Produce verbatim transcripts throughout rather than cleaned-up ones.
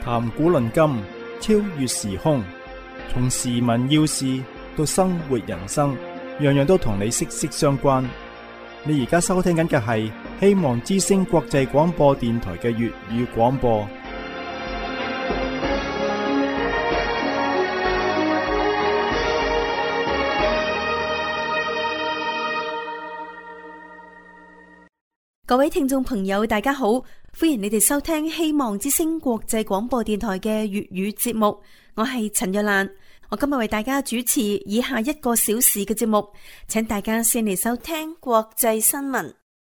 談古論今，超越時空，從時聞要事到生活人生，樣樣都同你息息相關。你而家收聽緊嘅係希望之聲國際廣播電台嘅粵語廣播。 各位聽眾朋友，大家好，歡迎你哋收聽希望之聲國際廣播電台嘅粵語節目。我係陳若蘭，我今日為大家主持以下一個小時嘅節目，請大家先嚟收聽國際新聞。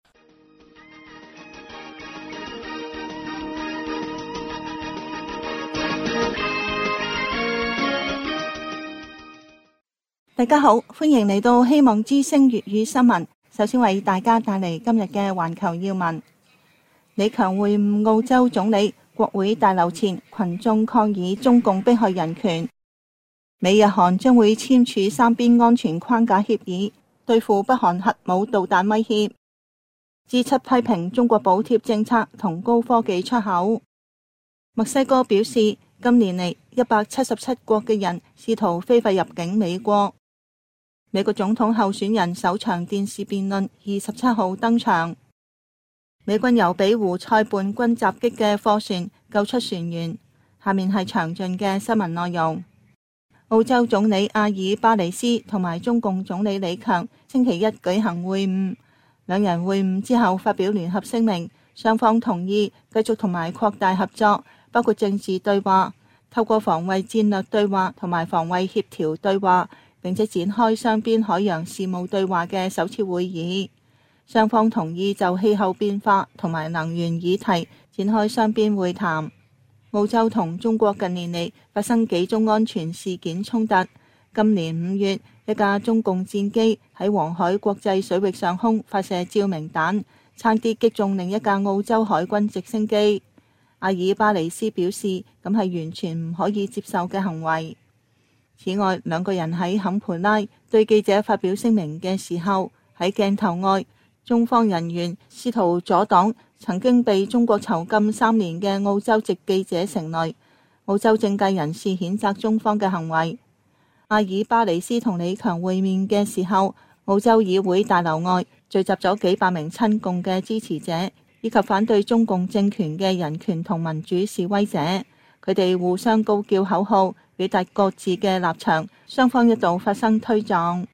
大家好，歡迎嚟到希望之聲粵語新聞。首先為大家帶嚟今日嘅環球要聞。李強會晤澳洲總理，國會大樓前群眾抗議中共迫害人權。美日韓將會簽署三邊安全框架協議，對付北韓核武導彈威脅。G 七批評中國補貼政策同高科技出口。墨西哥表示，今年嚟一百七十七國嘅人試圖非法入境美國。美國總統候選人首場電視辯論二十七號登場。美軍由俾胡塞叛軍襲擊嘅貨船救出船員。下面係詳盡嘅新聞內容。澳洲總理阿爾巴尼斯同埋中共總理李強星期一舉行會晤，兩人會晤之後發表聯合聲明，雙方同意繼續同埋擴大合作，包括政治對話，透過防衛戰略對話同埋防衛協調對話，並且展開雙邊海洋事務對話嘅首次會議。雙方同意就氣候變化同埋能源議題展開雙邊會談。澳洲同中國近年嚟發生幾宗安全事件衝突。今年五月，一架中共戰機喺黃海國際水域上空發射照明彈，差啲擊中另一架澳洲海軍直升機。阿爾巴尼斯表示，咁係完全唔可以接受嘅行為。此外，兩個人喺坎培拉對記者發表聲明嘅時候，喺鏡頭外，中方人員試圖阻擋曾經被中國囚禁三年嘅澳洲籍記者成蕾。澳洲政界人士譴責中方嘅行為。阿爾巴尼斯同李強會面嘅時候，澳洲議會大樓外聚集咗幾百名親共嘅支持者，以及反對中共政權嘅人權同民主示威者。佢哋互相高叫口號，表達各自嘅立場，雙方一度發生推撞。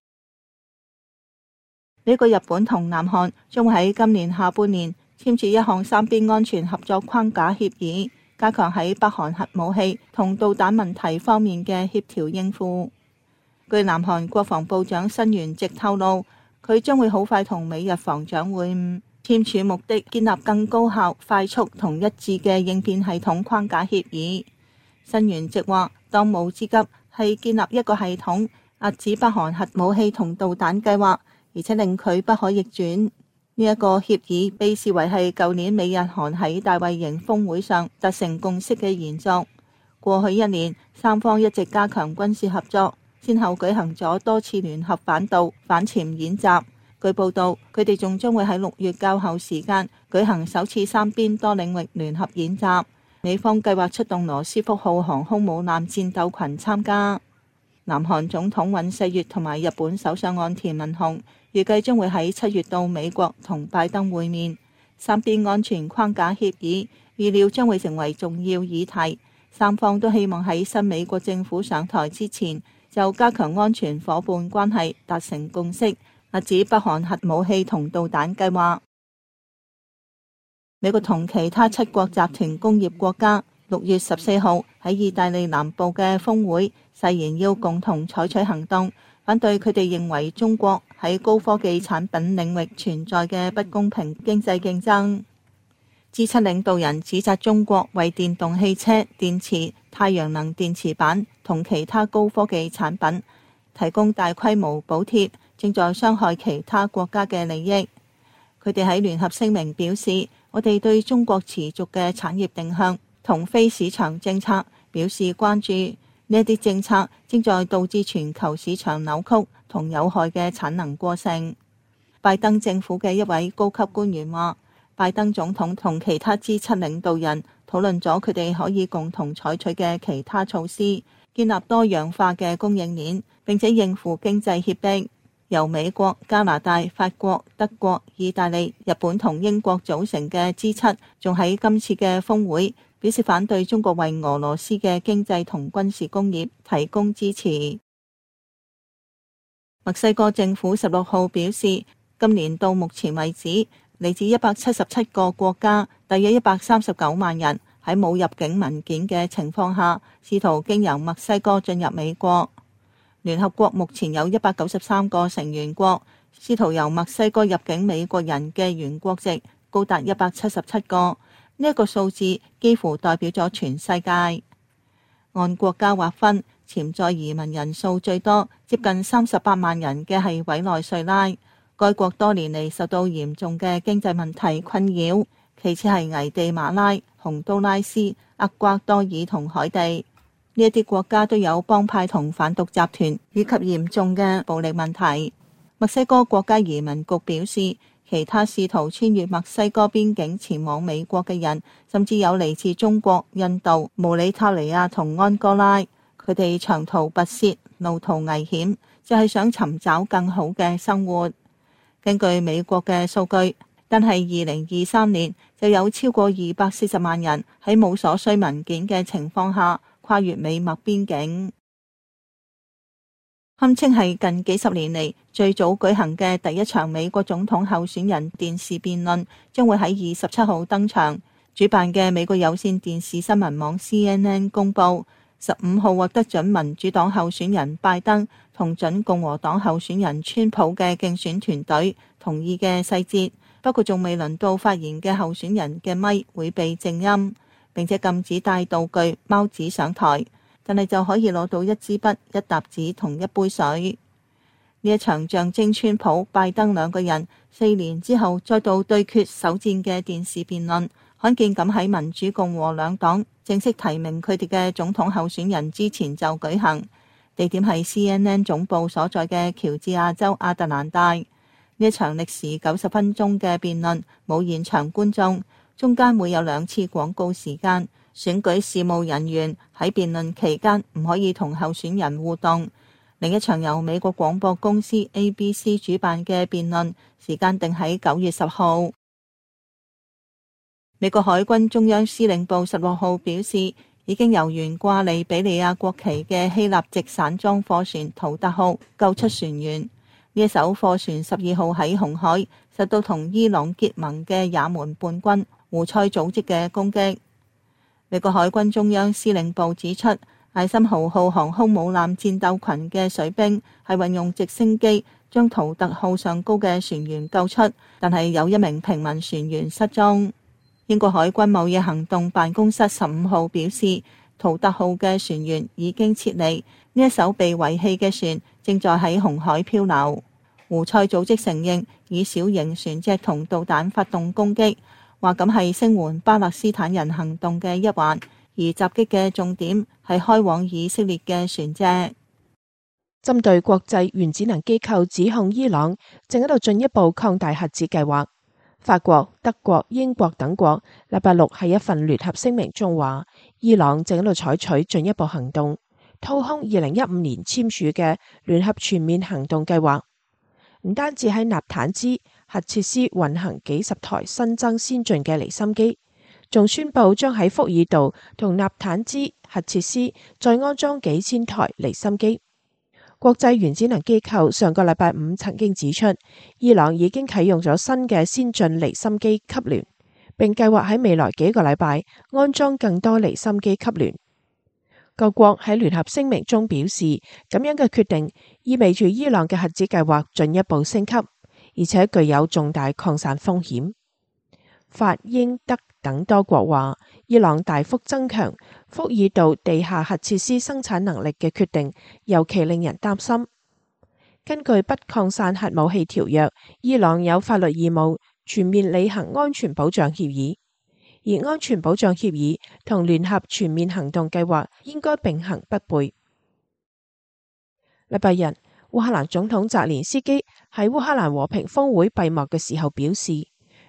呢個日本同南韓將會喺今年下半年簽署一項三邊安全合作框架協議，加強喺北韓核武器同導彈問題方面嘅協調應付。據南韓國防部長申元直透露，佢將會好快同美日防長會晤，簽署目的建立更高效、快速同一致嘅應變系統框架協議。申元直話，當務之急係建立一個系統，遏止北韓核武器同導彈計劃，而且令佢不可逆轉。呢、這、一個協議被視為係舊年美日韓喺大衛營峰會上達成共識嘅延續。過去一年，三方一直加強軍事合作，先後舉行咗多次聯合反導、反潛演習。據報道，佢哋仲將會喺六月較後時間舉行首次三邊多領域聯合演習。美方計劃出動羅斯福號航空母艦戰鬥群參加。南韓總統尹錫悅同埋日本首相岸田文雄預計將會喺七月到美國同拜登會面。三邊安全框架協議預料將會成為重要議題，三方都希望喺新美國政府上台之前就加強安全夥伴關係達成共識，遏止北韓核武器同導彈計劃。美國同其他七國集團工業國家六月十四號喺意大利南部嘅峰會誓言要共同採取行動，反對佢哋認為中國喺高科技產品領域存在嘅不公平經濟競爭。G 七領導人指責中國為電動汽車、電池、太陽能電池板同其他高科技產品提供大規模補貼，正在傷害其他國家嘅利益。佢哋喺聯合聲明表示，我哋對中國持續嘅產業定向同非市場政策表示關注。呢啲政策正在導致全球市場扭曲同有害嘅產能過剩。拜登政府嘅一位高級官員話， 拜登總統同其他 G 七 領導人討論咗佢哋可以共同採取嘅其他措施，建立多樣化嘅供應鏈，並且應付經濟脅迫。由美國、加拿大、法國、德國、意大利、日本同英國組成嘅 G 七，仲喺今次嘅峰會表示反對中國為俄羅斯嘅經濟同軍事工業提供支持。墨西哥政府十六號表示，今年到目前為止，嚟自一百七十七個國家，大約一百三十九萬人喺冇入境文件嘅情況下，試圖經由墨西哥進入美國。聯合國目前有一百九十三個成員國，試圖由墨西哥入境美國人嘅原國籍高達一百七十七個，呢一個數字幾乎代表咗全世界。按國家劃分，潛在移民人數最多，接近三十八萬人嘅係委內瑞拉，該國多年嚟受到嚴重嘅經濟問題困擾，其次係危地馬拉、洪都拉斯、厄瓜多爾同海地。呢一啲國家都有幫派同販毒集團以及嚴重嘅暴力問題。墨西哥國家移民局表示，其他試圖穿越墨西哥邊境前往美國嘅人，甚至有嚟自中國、印度、毛里塔尼亞同安哥拉。佢哋長途跋涉，路途危險，就係想尋找更好嘅生活。根據美國嘅數據，但係二零二三年就有超過二百四十萬人喺冇所需文件嘅情況下跨越美墨邊境，堪稱係近幾十年嚟最早舉行嘅第一場美國總統候選人電視辯論，將會喺二十七號登場。主辦嘅美國有線電視新聞網 C N N 公佈，十五號獲得準民主黨候選人拜登同準共和黨候選人川普嘅競選團隊同意嘅細節，不過仲未輪到發言嘅候選人嘅咪會被靜音，並且禁止帶道具貓紙上台，但係就可以攞到一支筆、一沓紙同一杯水。呢一場象徵川普、拜登兩個人四年之後再度對決首戰嘅電視辯論，罕見咁喺民主共和兩黨正式提名佢哋嘅總統候選人之前就舉行。地點係 C N N 總部所在嘅喬治亞州亞特蘭大。呢一場歷時九十分鐘嘅辯論冇現場觀眾，中間會有兩次廣告時間。選舉事務人員喺辯論期間唔可以同候選人互動。另一場由美國廣播公司 A B C 主辦嘅辯論時間定喺九月十號。美國海軍中央司令部十六號表示，已經由懸掛利比里亞國旗嘅希臘籍散裝貨船圖特號救出船員。呢一艘貨船十二號喺紅海受到同伊朗結盟嘅也門叛軍胡塞組織嘅攻擊。美國海軍中央司令部指出，艾森豪號航空母艦戰鬥群嘅水兵係運用直升機將圖特號上高嘅船員救出，但係有一名平民船員失蹤。英國海軍貿易行動辦公室十五號表示，圖特號嘅船員已經撤離，呢一艘被遺棄嘅船正在喺紅海漂流。胡塞組織承認以小型船隻同導彈發動攻擊，話咁係聲援巴勒斯坦人行動嘅一環，而襲擊嘅重點係開往以色列嘅船隻。 針對國際原子能機構指控伊朗正喺度進一步擴大核子計劃，法國、德國、英國等國禮拜六喺一份聯合聲明中話，伊朗正喺度採取進一步行動，掏空二零一五年簽署嘅聯合全面行動計劃，唔單止喺納坦茲核設施運行幾十台新增先進嘅離心機，仲宣布將喺福爾道同納坦茲核設施再安裝幾千台離心機。國際原子能機構上個禮拜五曾經指出，伊朗已經啟用咗新嘅先進離心機級聯，並計劃喺未來幾個禮拜安裝更多離心機級聯。各國喺聯合聲明中表示，咁樣嘅決定意味住伊朗嘅核子計劃進一步升級，而且具有重大擴散風險。法、英、德等多國話，伊朗大幅增強福爾道地下核設施生產能力嘅決定尤其令人擔心。根據不擴散核武器條約，伊朗有法律義務全面履行安全保障協議，而安全保障協議同聯合全面行動計劃應該並行不悖。禮拜日，烏克蘭總統澤連斯基喺烏克蘭和平峰會閉幕嘅時候表示，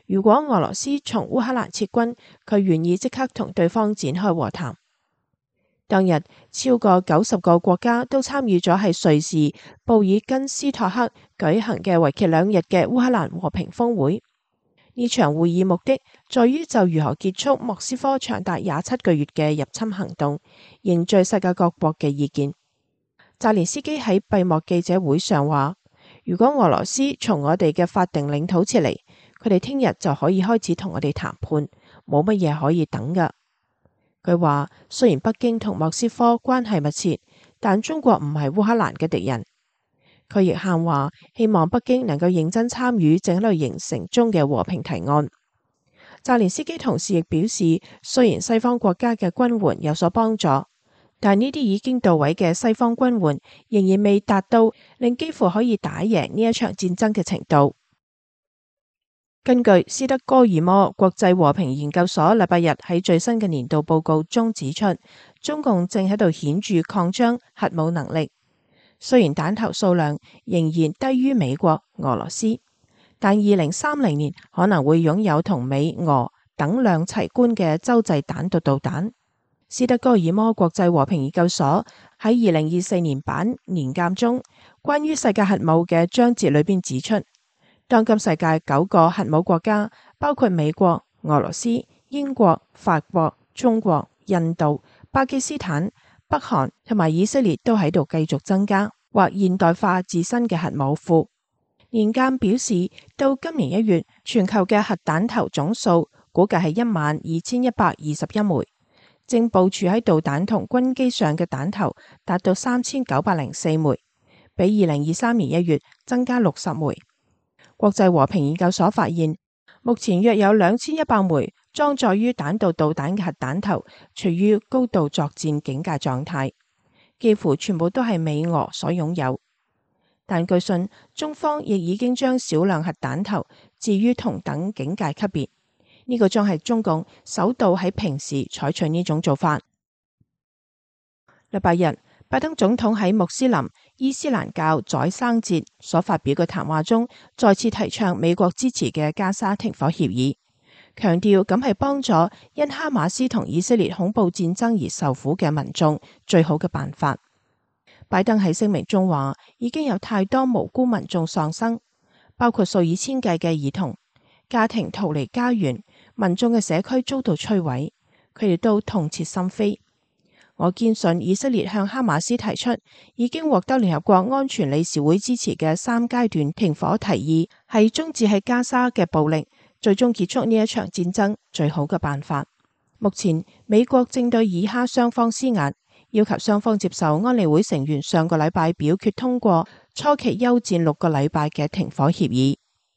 如果俄羅斯從烏克蘭撤軍，佢願意即刻同對方展開和談。當日超過九十個國家都參與咗喺瑞士布爾根斯托克舉行嘅為期兩日嘅烏克蘭和平峰會。呢場會議目的在於就如何結束莫斯科長達廿七個月嘅入侵行動，凝聚世界各國嘅意見。澤連斯基喺閉幕記者會上話：如果俄羅斯從我哋嘅法定領土撤離，佢哋聽日就可以開始同我哋談判，冇乜嘢可以等㗎。佢話雖然北京同莫斯科關係密切，但中國唔係烏克蘭嘅敵人。佢亦喊話希望北京能夠認真參與正喺度形成中嘅和平提案。澤連斯基同時亦表示，雖然西方國家嘅軍援有所幫助，但呢啲已經到位嘅西方軍援仍然未達到令幾乎可以打贏呢一場戰爭嘅程度。根據斯德哥爾摩國際和平研究所禮拜日喺最新嘅年度報告中指出，中共正喺度顯著擴張核武能力。雖然彈頭數量仍然低於美國、俄羅斯，但二零三零年可能會擁有同美、俄等量齊觀嘅洲際彈道導彈。斯德哥爾摩國際和平研究所喺二零二四年版年鑑中關於世界核武嘅章節裏邊指出，當今世界九個核武國家，包括美國、俄羅斯、英國、法國、中國、印度、巴基斯坦、北韓同埋以色列都喺度繼續增加或現代化自身嘅核武庫。年鑑表示，到今年一月，全球嘅核彈頭總數估計係一萬二千一百二十一枚，正部署喺導彈同軍機上嘅彈頭達到三千九百零四枚，比二零二三年一月增加六十枚。國際和平研究所發現，目前約有兩千一百枚裝載於彈道導彈嘅核彈頭處於高度作戰警戒狀態，幾乎全部都係美俄所擁有。但據信，中方亦已經將少量核彈頭置於同等警戒級別，呢、這個將係中共首度喺平時採取呢種做法。禮拜日，拜登總統喺穆斯林伊斯蘭教宰生節所發表嘅談話中，再次提倡美國支持嘅加沙停火協議，強調咁係幫助因哈馬斯同以色列恐怖戰爭而受苦嘅民眾最好嘅辦法。拜登喺聲明中話，已經有太多無辜民眾喪生，包括數以千計嘅兒童、家庭逃離家園，民眾嘅社區遭到摧毀，佢哋都痛徹心扉。我堅信以色列向哈馬斯提出已經獲得聯合國安全理事會支持嘅三階段停火提議，係終止喺加沙嘅暴力，最終結束呢一場戰爭最好嘅辦法。目前美國正對以哈雙方施壓，要求雙方接受安理會成員上個禮拜表決通過初期休戰六個禮拜嘅停火協議。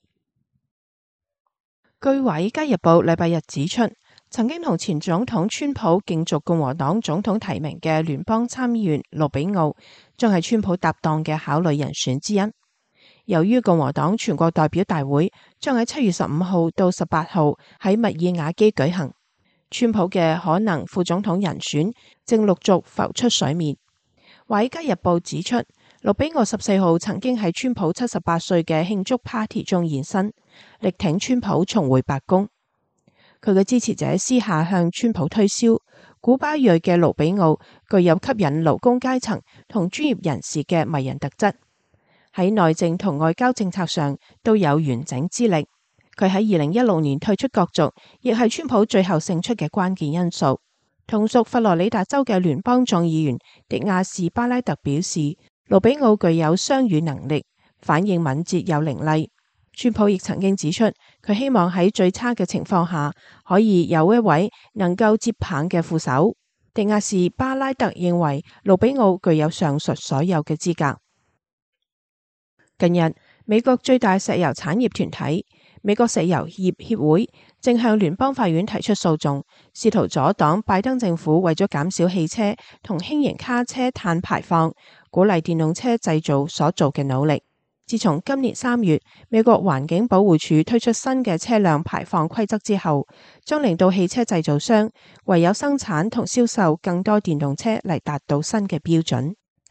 據華爾街日報禮拜日指出，曾經同前總統川普競逐共和黨總統提名嘅聯邦參議員盧比奧，將係川普搭檔嘅考慮人選之一。由於共和黨全國代表大會將喺七月十五號到十八號喺密爾瓦基舉行，川普嘅可能副總統人選正陸續浮出水面。華爾街日報指出，盧比奧十四號曾經喺川普七十八歲嘅慶祝 party 中現身，力挺川普重回白宮。佢嘅支持者私下向川普推銷，古巴裔嘅盧比奧具有吸引勞工階層同專業人士嘅迷人特質，喺內政同外交政策上都有完整資歷。佢喺二零一六年退出角逐，亦係川普最後勝出嘅關鍵因素。同屬佛羅里達州嘅聯邦眾議員迪亞士巴拉特表示，盧比奧具有雙語能力，反應敏捷又伶俐。川普亦曾經指出，佢希望喺最差嘅情況下可以有一位能夠接棒嘅副手。迪亞士巴拉特認為盧比奧具有上述所有嘅資格。近日，美國最大石油產業團體美國石油業協會正向聯邦法院提出訴訟，試圖阻擋拜登政府為咗減少汽車同輕型卡車碳排放，鼓勵電動車製造所做嘅努力。自從今年三月，美國環境保護署推出新嘅車輛排放規則之後，將令到汽車製造商唯有生產同銷售更多電動車嚟達到新嘅標準。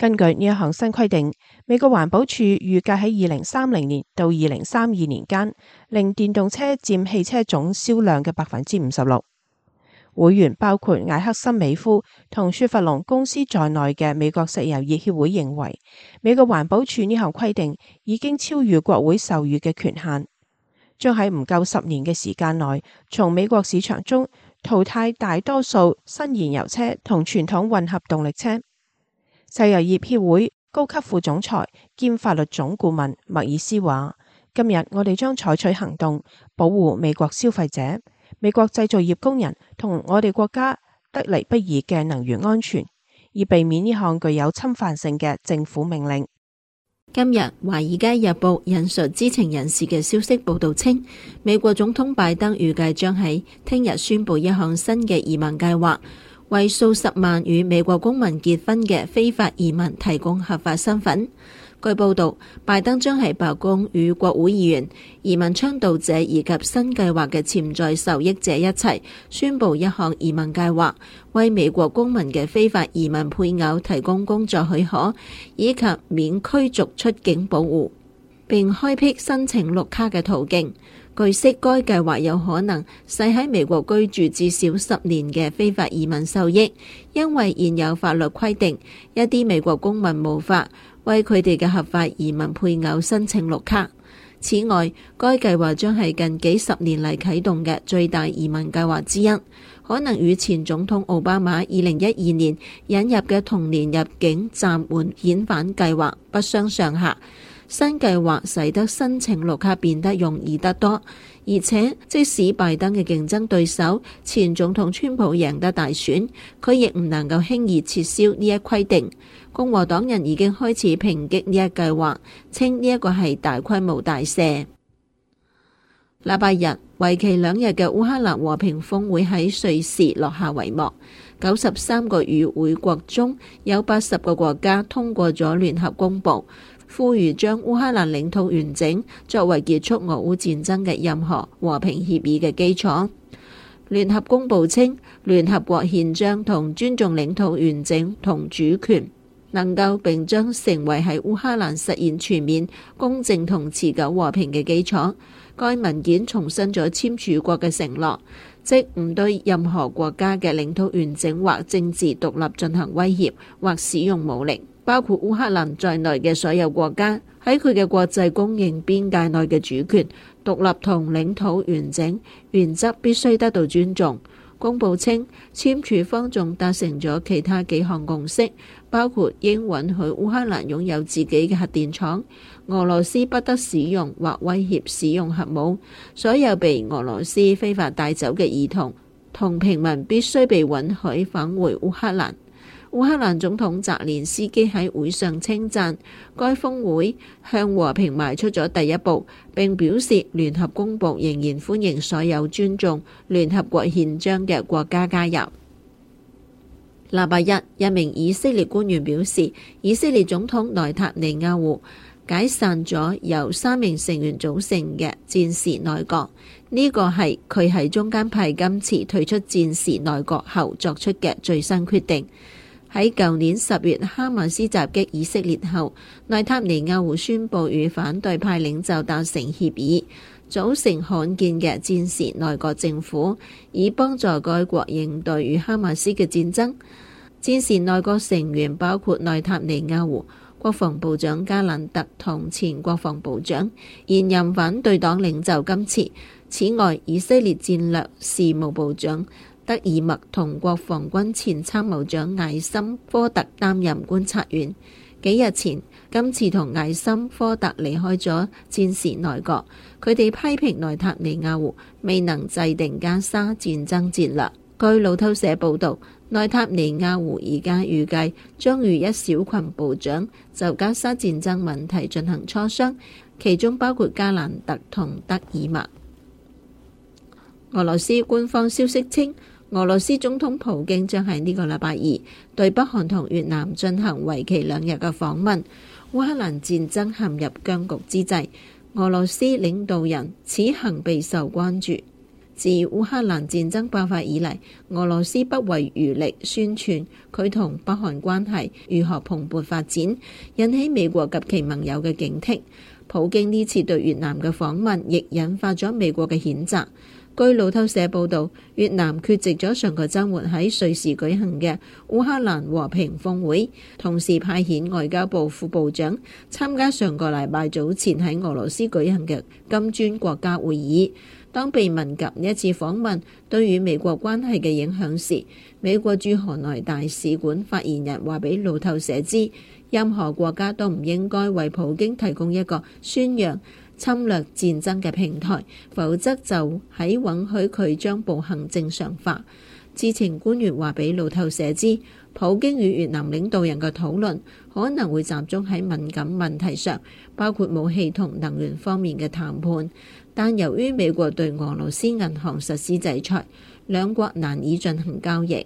根據呢一項新規定，美國環保署預計喺二零三零年到二零三二年間，令電動車佔汽車總銷量嘅百分之五十六。會員包括艾克森美孚同雪佛龍公司在內嘅美國石油業協會認為，美國環保署呢項規定已經超越國會授予嘅權限，將喺唔夠十年嘅時間內，從美國市場中淘汰大多數新燃油車同傳統混合動力車。石油業協會高級副總裁兼法律總顧問麥爾斯話：今日我哋將採取行動，保護美國消費者、美國製造業工人同我哋國家得嚟不易嘅能源安全，以避免呢項具有侵犯性嘅政府命令。 今日《華爾街日報》引述知情人士嘅消息報道稱，美國總統拜登預計將喺聽日宣布一項新嘅移民計劃，為數十萬與美國公民結婚嘅非法移民提供合法身份。據報道，拜登將喺白宮與國會議員、移民倡導者以及新計劃嘅潛在受益者一齊宣布一項移民計劃，為美國公民嘅非法移民配偶提供工作許可，以及免驅逐出境保護，並開闢申請綠卡嘅途徑。據悉，該計劃有可能使喺美國居住至少十年嘅非法移民受益，因為現有法律規定，一啲美國公民無法為佢哋嘅合法移民配偶申請綠卡。此外，該計劃將係近幾十年嚟啟動嘅最大移民計劃之一，可能與前總統奧巴馬二零一二年引入嘅同年入境暫緩遣返計劃不相上下。新計劃使得申請綠卡變得容易得多，而且即使拜登嘅競爭對手前總統川普贏得大選，佢亦唔能夠輕易撤銷呢一規定。共和黨人已經開始抨擊呢一計劃，稱呢一個係大規模大赦。禮拜日，為期兩日嘅烏克蘭和平峰會喺瑞士落下帷幕。九十三個與會國中有八十個國家通過咗聯合公報，呼籲將烏克蘭領土完整作為結束俄烏戰爭嘅任何和平協議嘅基礎。聯合公報稱，聯合國憲章同尊重領土完整同主權能夠並將成為喺烏克蘭實現全面、公正同持久和平嘅基礎。該文件重申咗簽署國嘅承諾，即唔對任何國家嘅領土完整或政治獨立進行威脅或使用武力，包括烏克蘭在內嘅所有國家喺佢嘅國際公認邊界內嘅主權、獨立同領土完整原則必須得到尊重。公報稱，簽署方仲達成咗其他幾項共識，包括應允許烏克蘭擁有自己嘅核電廠，俄羅斯不得使用或威脅使用核武，所有被俄羅斯非法帶走嘅兒童同平民必須被允許返回烏克蘭。烏克蘭總統澤連斯基喺會上稱讚該峰會向和平邁出咗第一步，並表示聯合公報仍然歡迎所有尊重聯合國憲章嘅國家加入。禮拜一，一名以色列官員表示，以色列總統內塔尼亞胡解散咗由三名成員組成嘅戰時內閣，呢個係佢喺中間派今次退出戰時內閣後作出嘅最新決定。喺舊年十月哈馬斯襲擊以色列後，內塔尼亞胡宣布與反對派領袖達成協議，組成罕見嘅戰時內閣政府，以幫助該國應對與哈馬斯嘅戰爭。戰時內閣成員包括內塔尼亞胡、國防部長加蘭特同前國防部長、現任反對黨領袖金茨。此外，以色列戰略事務部長德爾默同國防軍前參謀長艾森科特擔任觀察員。幾日前，今次同艾森科特離開咗戰時內閣，佢哋批評內塔尼亞胡未能制定加沙戰爭戰略。據路透社報導，內塔尼亞胡而家預計將與一小群部長就加沙戰爭問題進行磋商，其中包括加蘭特同德爾默。俄羅斯官方消息稱，俄羅斯總統普京將喺呢個禮拜二對北韓同越南進行為期兩日嘅訪問。烏克蘭戰爭陷入僵局之際，俄羅斯領導人此行備受關注。 自烏克蘭戰爭爆發以嚟，俄羅斯不遺餘力宣傳佢同北韓關係如何蓬勃發展，引起美國及其盟友嘅警惕。普京呢次對越南嘅訪問亦引發咗美國嘅譴責。據路透社報導，越南缺席咗上個週末喺瑞士舉行嘅烏克蘭和平峰會，同時派遣外交部副部長參加上個禮拜早前喺俄羅斯舉行嘅金磚國家會議。當被問及呢一次訪問對與美國關係嘅影響時，美國駐河內大使館發言人話俾路透社知，任何國家都唔應該為普京提供一個宣揚侵略戰爭嘅平台，否則就喺允許佢將暴行正常化。知情官員話俾路透社知，普京與越南領導人嘅討論可能會集中喺敏感問題上，包括武器同能源方面嘅談判。但由於美國對俄羅斯銀行實施制裁，兩國難以進行交易。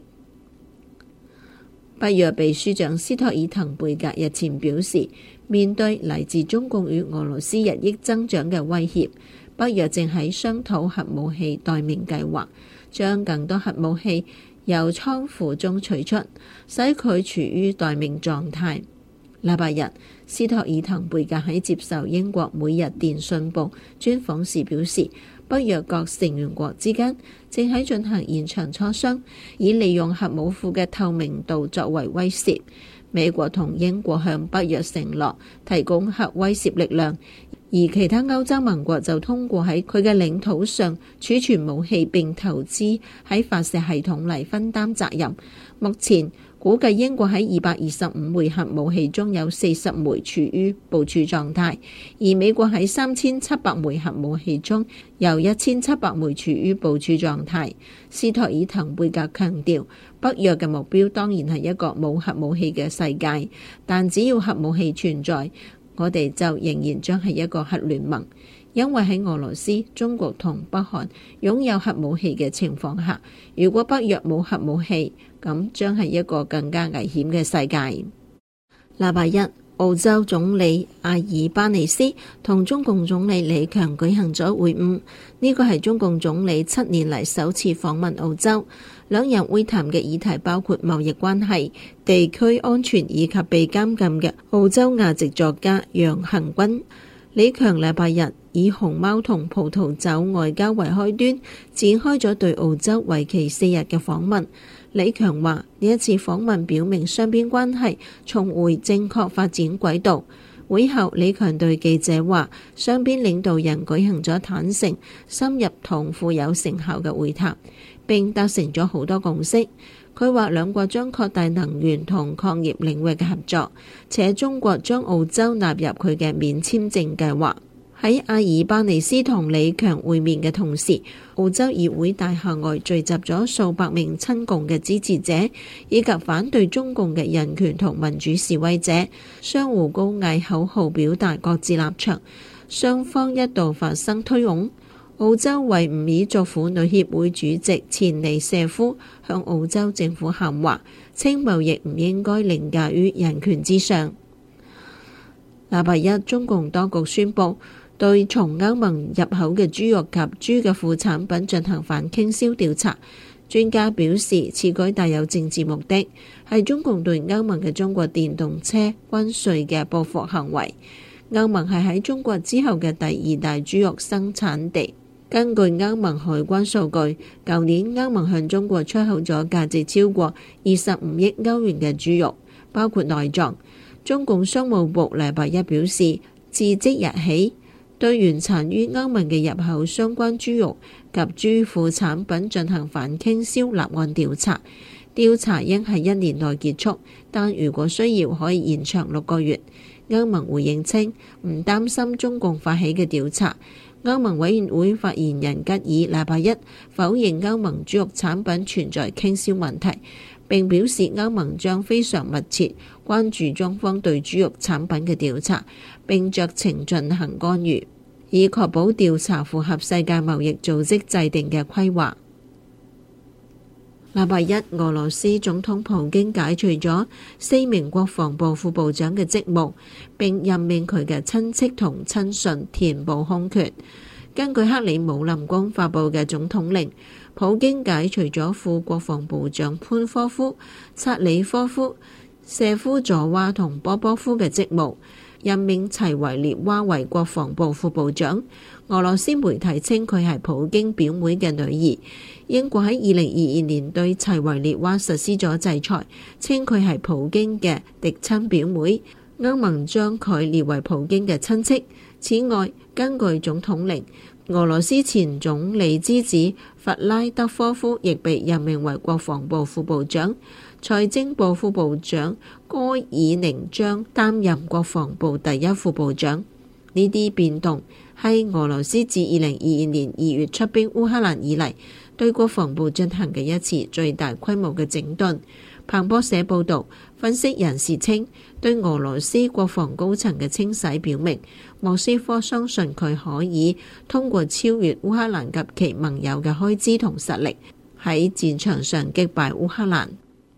北約秘書長斯托爾滕貝格日前表示，面對嚟自中共與俄羅斯日益增長嘅威脅，北約正喺商討核武器待命計劃，將更多核武器由倉庫中取出，使佢處於待命狀態。禮拜日，斯托爾滕貝格喺接受英國每日電訊報專訪時表示，北約各成員國之間正喺進行現場磋商，以利用核武庫嘅透明度作為威懾。美國同英國向北約承諾提供核威懾力量，而其他歐洲盟國就通過喺佢嘅領土上儲存武器並投資喺發射系統嚟分擔責任。目前估計英國喺二百二十五枚核武器中有四十枚處於部署狀態，而美國喺三千七百枚核武器中有一千七百枚處於部署狀態。斯托爾滕貝格強調，北約嘅目標當然係一個冇核武器嘅世界，但只要核武器存在，我哋就仍然將係一個核聯盟。因為喺俄羅斯、中國同北韓擁有核武器嘅情況下，如果北約冇核武器，咁將係一個更加危險嘅世界。禮拜一，澳洲總理阿爾巴尼斯同中共總理李強舉行咗會晤，呢個係中共總理七年嚟首次訪問澳洲。兩人會談嘅議題包括貿易關係、地區安全以及被監禁嘅澳洲亞籍作家楊恆均。李強禮拜日以熊貓同葡萄酒外交為開端，展開咗對澳洲為期四日嘅訪問。李強話：呢一次訪問表明雙邊關係重回正確發展軌道。會後，李強對記者話：雙邊領導人舉行咗坦誠、深入同富有成效嘅會談，並達成咗好多共識。佢話兩國將擴大能源同礦業領域嘅合作，且中國將澳洲納入佢嘅免簽證計劃。喺阿爾巴尼斯同李強會面嘅同時，澳洲議會大廈外聚集咗數百名親共嘅支持者，以及反對中共嘅人權同民主示威者，相互高嗌口號，表達各自立場。雙方一度發生推擁。澳洲維吾爾族婦女協會主席錢尼舍夫向澳洲政府喊話，稱貿易唔應該凌駕於人權之上。禮拜一，中共當局宣布對從歐盟入口嘅豬肉及豬嘅副產品進行反傾銷調查。專家表示，此舉帶有政治目的，係中共對歐盟嘅中國電動車關稅嘅報復行為。歐盟係喺中國之後嘅第二大豬肉生產地。根據歐盟海關數據，舊年歐盟向中國出口咗價值超過二十五億歐元嘅豬肉，包括內臟。中共商務部禮拜一表示，自即日起，對原產於歐盟嘅入口相關豬肉及豬副產品進行反傾銷立案調查。調查應喺一年內結束，但如果需要可以延長六個月。歐盟回應稱，唔擔心中共發起嘅調查。歐盟委員會發言人吉爾禮拜一否認歐盟豬肉產品存在傾銷問題，並表示歐盟將非常密切關注中方對豬肉產品嘅調查，並酌情進行干預，以確保調查符合世界貿易組織制定嘅規劃。禮拜一，俄羅斯總統普京解除咗四名國防部副部長嘅職務，並任命佢嘅親戚同親信填補空缺。 根據克里姆林宮發布嘅總統令，普京解除咗副國防部長潘科夫、察里科夫、謝夫佐娃同波波夫嘅職務，任命齊維列娃為國防部副部長。俄羅斯媒體稱佢係普京表妹嘅女兒。英國喺二零二二年對齊維列娃實施咗制裁，稱佢係普京嘅嫡親表妹。歐盟將佢列為普京嘅親戚。此外，根據總統令，俄羅斯前總理之子弗拉德科夫亦被任命為國防部副部長，財政部副部長戈爾寧將擔任國防部第一副部長。呢啲變動係俄羅斯自二零二二年二月出兵烏克蘭以嚟對國防部進行嘅一次最大規模嘅整頓。彭博社報導，分析人士稱，對俄羅斯國防高層嘅清洗表明，莫斯科相信佢可以通過超越烏克蘭及其盟友嘅開支同實力，喺戰場上擊敗烏克蘭。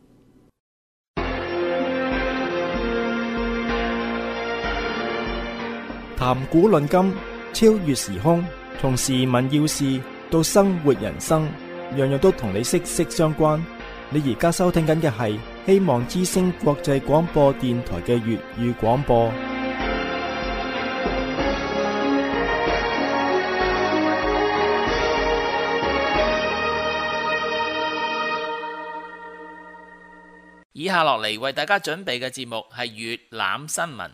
談古論今，超越時空，從時聞要事到生活人生，樣樣都同你息息相關。你而家收聽緊嘅係希望之聲國際廣播電台嘅粵語廣播。 以下落嚟為大家準備嘅節目係粵覽新聞。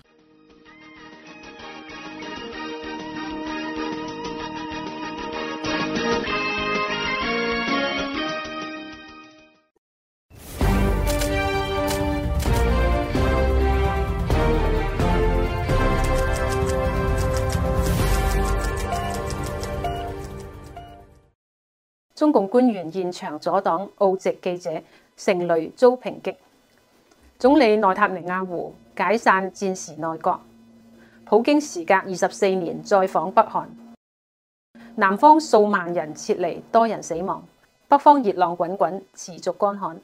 中共官員現場阻擋澳籍記者，成蕾遭抨擊。總理內塔尼亞胡解散戰時內閣。普京時隔二十四年再訪北韓。南方數萬人撤離，多人死亡。北方熱浪滾滾，持續乾旱。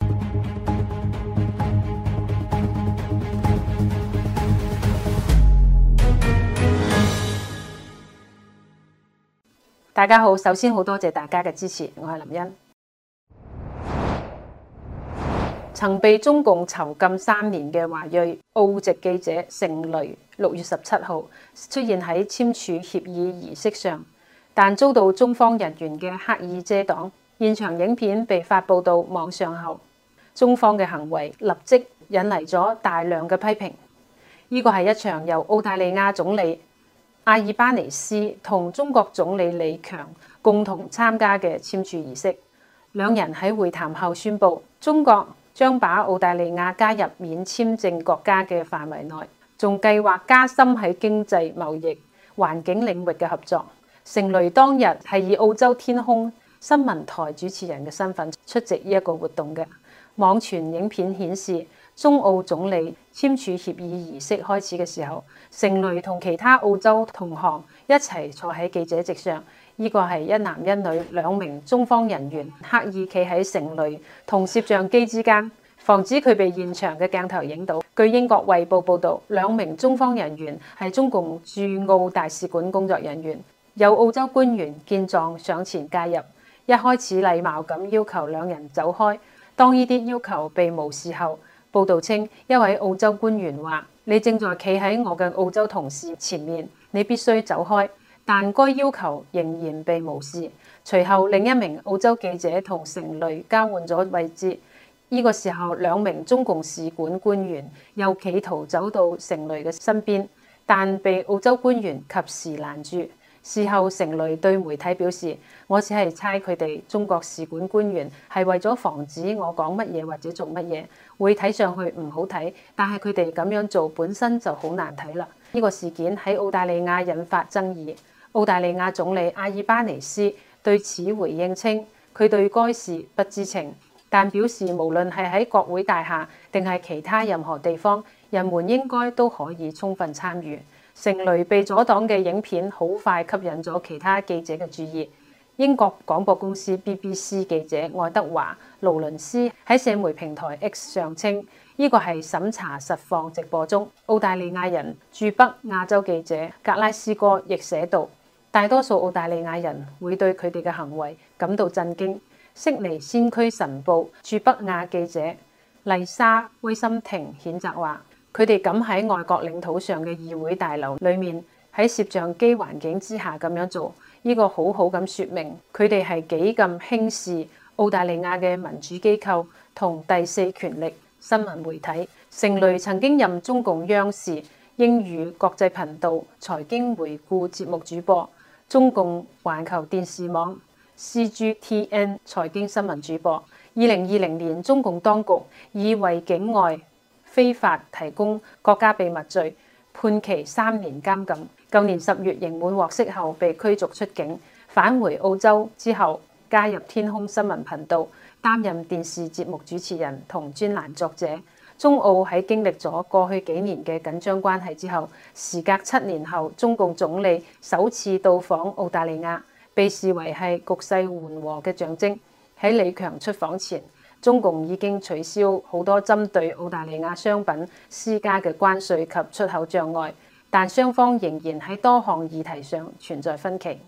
大家好，首先好多謝大家嘅支持，我係林茵。曾被中共囚禁三年嘅華裔澳籍記者成蕾，六月十七號出現喺簽署協議儀式上，但遭到中方人員嘅刻意遮擋。現場影片被發布到網上後，中方嘅行為立即引嚟咗大量嘅批評。呢個係一場由澳大利亞總理阿爾巴尼斯同中國總理李強共同參加嘅簽署儀式。兩人喺會談後宣布，中國將把澳大利亞加入免簽證國家嘅範圍內，仲計劃加深喺經濟、貿易、環境領域嘅合作。成蕾當日係以澳洲天空新聞台主持人嘅身份出席呢一個活動嘅。網傳影片顯示，中澳總理簽署協議儀式開始嘅時候，成蕾同其他澳洲同行一齊坐喺記者席上。呢個係一男一女兩名中方人員刻意企喺成蕾同攝像機之間，防止佢被現場嘅鏡頭影到。據英國衛報報導，兩名中方人員係中共駐澳大使館工作人員。有澳洲官員見狀上前介入，一開始禮貌咁要求兩人走開。當呢啲要求被無視後，報導稱一位澳洲官員話：你正在企喺我嘅澳洲同事前面，你必須走開。但該要求仍然被無視。隨後另一名澳洲記者同成蕾交換咗位置。呢個時候，兩名中共使館官員又企圖走到成蕾嘅身邊，但被澳洲官員及時攔住。事後成蕾對媒體表示：我只係猜佢哋中國使館官員係為咗防止我講乜嘢或者做乜嘢，會睇上去唔好睇，但係佢哋咁樣做本身就好難睇啦。呢個事件喺澳大利亞引發爭議。澳大利亞總理阿爾巴尼斯對此回應稱，佢對該事不知情，但表示無論係喺國會大廈定係其他任何地方，人們應該都可以充分參與。成蕾被阻擋嘅影片好快吸引咗其他記者嘅注意。英國廣播公司 B B C 記者愛德華·勞倫斯喺社媒平台 X 上稱，呢個係審查實況直播中。澳大利亞人駐北亞洲記者格拉斯哥亦寫道： 大多數澳大利亞人會對佢哋嘅行為感到震驚。悉尼先驅晨報駐北亞記者麗莎威森廷譴責話：佢哋敢喺外國領土上嘅議會大樓裏面喺攝像機環境之下咁樣做，呢、這個好好咁說明佢哋係幾咁輕視澳大利亞嘅民主機構同第四權力新聞媒體。成蕾曾經任中共央視英語國際頻道財經回顧節目主播，中共環球電視網 C G T N 財經新聞主播。二零二零年，中共當局以為境外非法提供國家秘密罪判其三年監禁。舊年十月刑滿獲釋後被驅逐出境，返回澳洲之後加入天空新聞頻道，擔任電視節目主持人同專欄作者。中澳喺經歷咗過去幾年嘅緊張關係之後，時隔七年後，中共總理首次到訪澳大利亞，被視為係局勢緩和嘅象徵。喺李強出訪前，中共已經取消好多針對澳大利亞商品施加嘅關稅及出口障礙，但雙方仍然喺多項議題上存在分歧。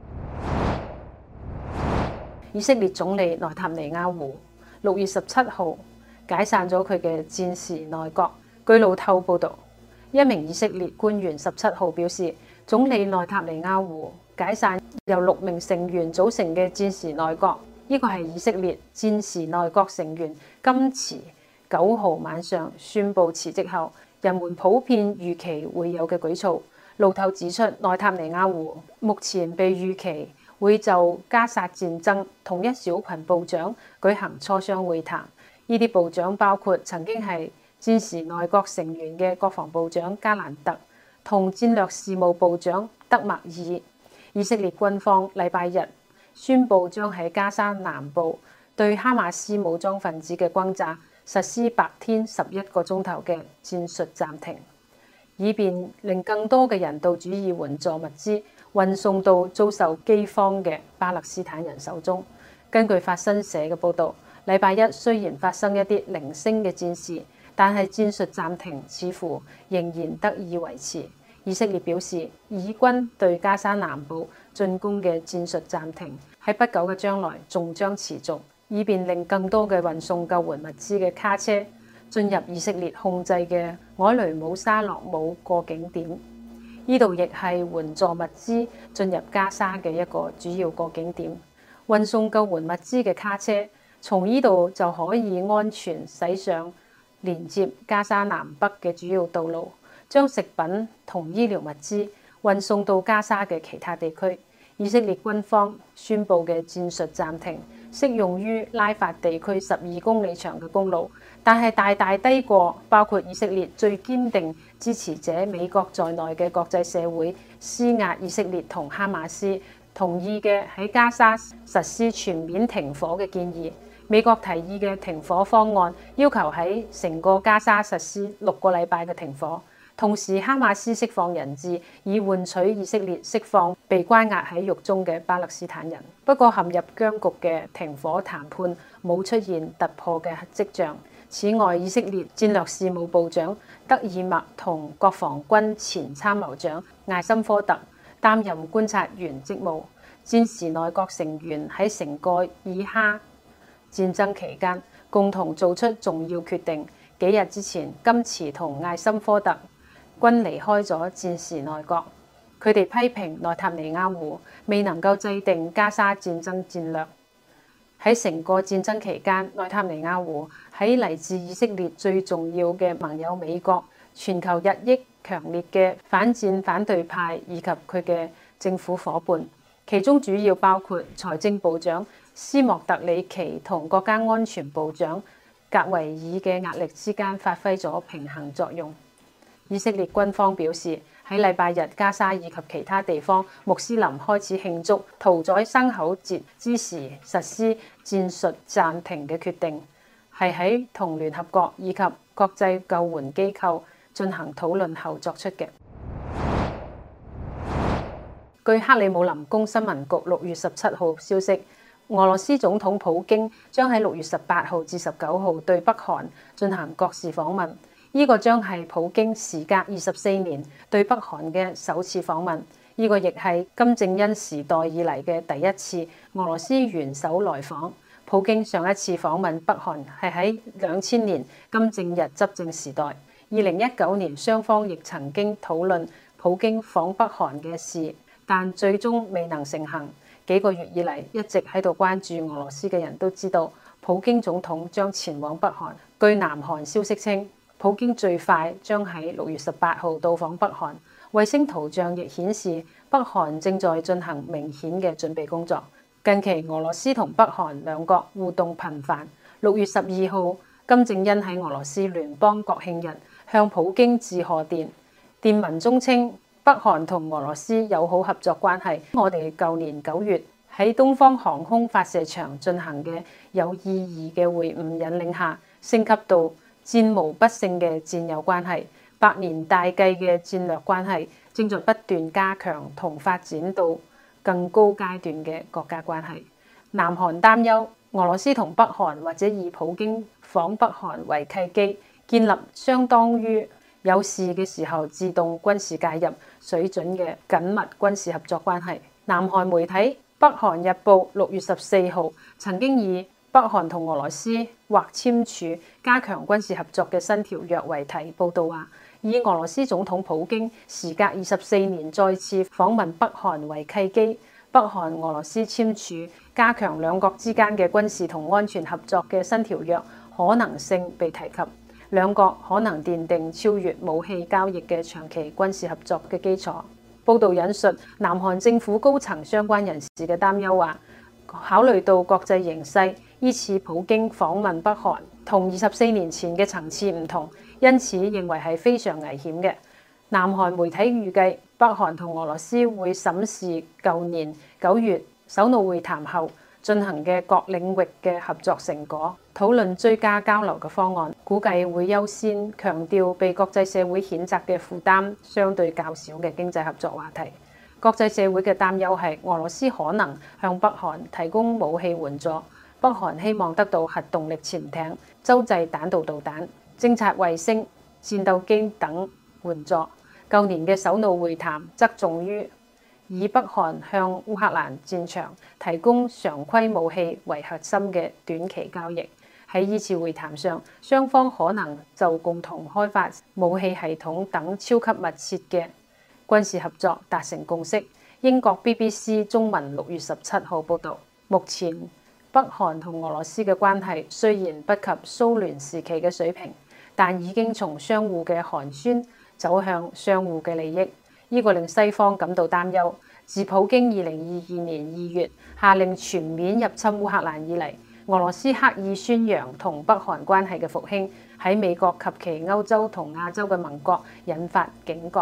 以色列總理內塔尼亞胡六月十七號解散咗佢嘅戰時內閣。據路透報導，一名以色列官員十七號表示，總理內塔尼亞胡解散由六名成員組成嘅戰時內閣。呢個係以色列戰時內閣成員今遲九號晚上宣布辭職後，人們普遍預期會有嘅舉措。路透指出，內塔尼亞胡目前被預期會就加薩戰爭同一小群部長舉行磋商會談。呢啲部長包括曾經係戰時內閣成員嘅國防部長加蘭特同戰略事務部長德默爾。以色列軍方禮拜日宣布將喺加沙南部對哈馬斯武裝分子嘅轟炸實施白天十一個鐘頭嘅戰術暫停，以便令更多嘅人道主義援助物資運送到遭受饑荒嘅巴勒斯坦人手中。根據法新社嘅報導，禮拜一雖然發生一啲零星嘅戰事，但係戰術暫停似乎仍然得以維持。以色列表示，以軍對加沙南部進攻嘅戰術暫停喺不久嘅將來仲將持續，以便令更多嘅運送救援物資嘅卡車進入以色列控制嘅埃雷姆沙洛姆過境點。呢度亦係援助物資進入加沙嘅一個主要過境點。運送救援物資嘅卡車從呢度就可以安全駛上連接加沙南北嘅主要道路，將食品同醫療物資運送到加沙嘅其他地區。以色列軍方宣布嘅戰術暫停適用於拉法地區十二公里長嘅公路，但係大大低過包括以色列最堅定支持者美國在內嘅國際社會施壓以色列同哈馬斯同意嘅喺加沙實施全面停火嘅建議。美國提議嘅停火方案要求喺成個加沙實施六個禮拜嘅停火，同時哈馬斯釋放人質，以換取以色列釋放被關押喺獄中嘅巴勒斯坦人。不過陷入僵局嘅停火談判冇出現突破嘅跡象。此外，以色列戰略事務部長德爾默同國防軍前參謀長艾森科特擔任觀察員職務。戰時內閣成員喺成個以哈戰爭期間共同做出重要決定。幾日之前，金池同艾森科特均離開咗戰時內閣。佢哋批評內塔尼亞胡未能夠制定加沙戰爭戰略。喺成個戰爭期間，內塔尼亞胡喺嚟自以色列最重要嘅盟友美國、全球日益強烈嘅反戰反對派以及佢嘅政府夥伴，其中主要包括財政部長斯莫特里奇同國家安全部長格維爾嘅壓力之間發揮咗平衡作用。以色列軍方表示，喺禮拜日加沙以及其他地方穆斯林開始慶祝屠宰牲口節之時實施戰術暫停嘅決定，係喺同聯合國以及國際救援機構進行討論後作出嘅。據克里姆林宮新聞局六月十七號消息，俄羅斯總統普京將喺六月十八號至十九號對北韓進行國事訪問。呢個將係普京時隔二十四年對北韓嘅首次訪問。 呢個亦係金正恩時代以嚟嘅第一次俄羅斯元首來訪。普京上一次訪問北韓係喺兩千年金正日執政時代。二零一九年雙方亦曾經討論普京訪北韓嘅事，但最終未能成行。幾個月以嚟一直喺度關注俄羅斯嘅人都知道，普京總統將前往北韓。據南韓消息稱，普京最快將喺六月十八號到訪北韓。衛星圖像亦顯示北韓正在進行明顯嘅準備工作。近期俄羅斯同北韓兩國互動頻繁。六月十二號，金正恩喺俄羅斯聯邦國慶日向普京致賀電，電文中稱北韓同俄羅斯友好合作關係。我哋舊年九月喺東方航空發射場進行嘅有意義嘅會晤引領下，升級到戰無不勝嘅戰友關係。百年大計嘅戰略關係正在不斷加強同發展到更高階段嘅國家關係。南韓擔憂俄羅斯同北韓或者以普京訪北韓為契機，建立相當於有事嘅時候自動軍事介入水準嘅緊密軍事合作關係。南韓媒體《北韓日報》六月十四號曾經以北韓同俄羅斯或簽署加強軍事合作嘅新條約為題報導話，以俄羅斯總統普京時隔二十四年再次訪問北韓為契機，北韓俄羅斯簽署加強兩國之間嘅軍事同安全合作嘅新條約可能性被提及，兩國可能奠定超越武器交易嘅長期軍事合作嘅基礎。報導引述南韓政府高層相關人士嘅擔憂話，考慮到國際形勢，依次普京訪問北韓同二十四年前嘅層次唔同，因此認為係非常危險嘅。南韓媒體預計北韓同俄羅斯會審視舊年九月首腦會談後進行嘅各領域嘅合作成果，討論追加交流嘅方案，估計會優先強調被國際社會譴責嘅負擔相對較少嘅經濟合作話題。國際社會嘅擔憂係俄羅斯可能向北韓提供武器援助，北韓希望得到核動力潛艇、洲際彈道導彈、偵察衛星、戰鬥機等援助。舊年嘅首腦會談則重於以北韓向烏克蘭戰場提供常規武器為核心嘅短期交易。喺呢次會談上，雙方可能就共同開發武器系統等超級密切嘅軍事合作達成共識。英國 B B C 中文六月十七號報導，目前北韓同俄羅斯嘅關係雖然不及蘇聯時期嘅水平，但已經從相互嘅寒暄走向相互嘅利益。呢個令西方感到擔憂。自普京二零二二年二月下令全面入侵烏克蘭以嚟，俄羅斯刻意宣揚同北韓關係嘅復興，喺美國及其歐洲同亞洲嘅盟國引發警覺。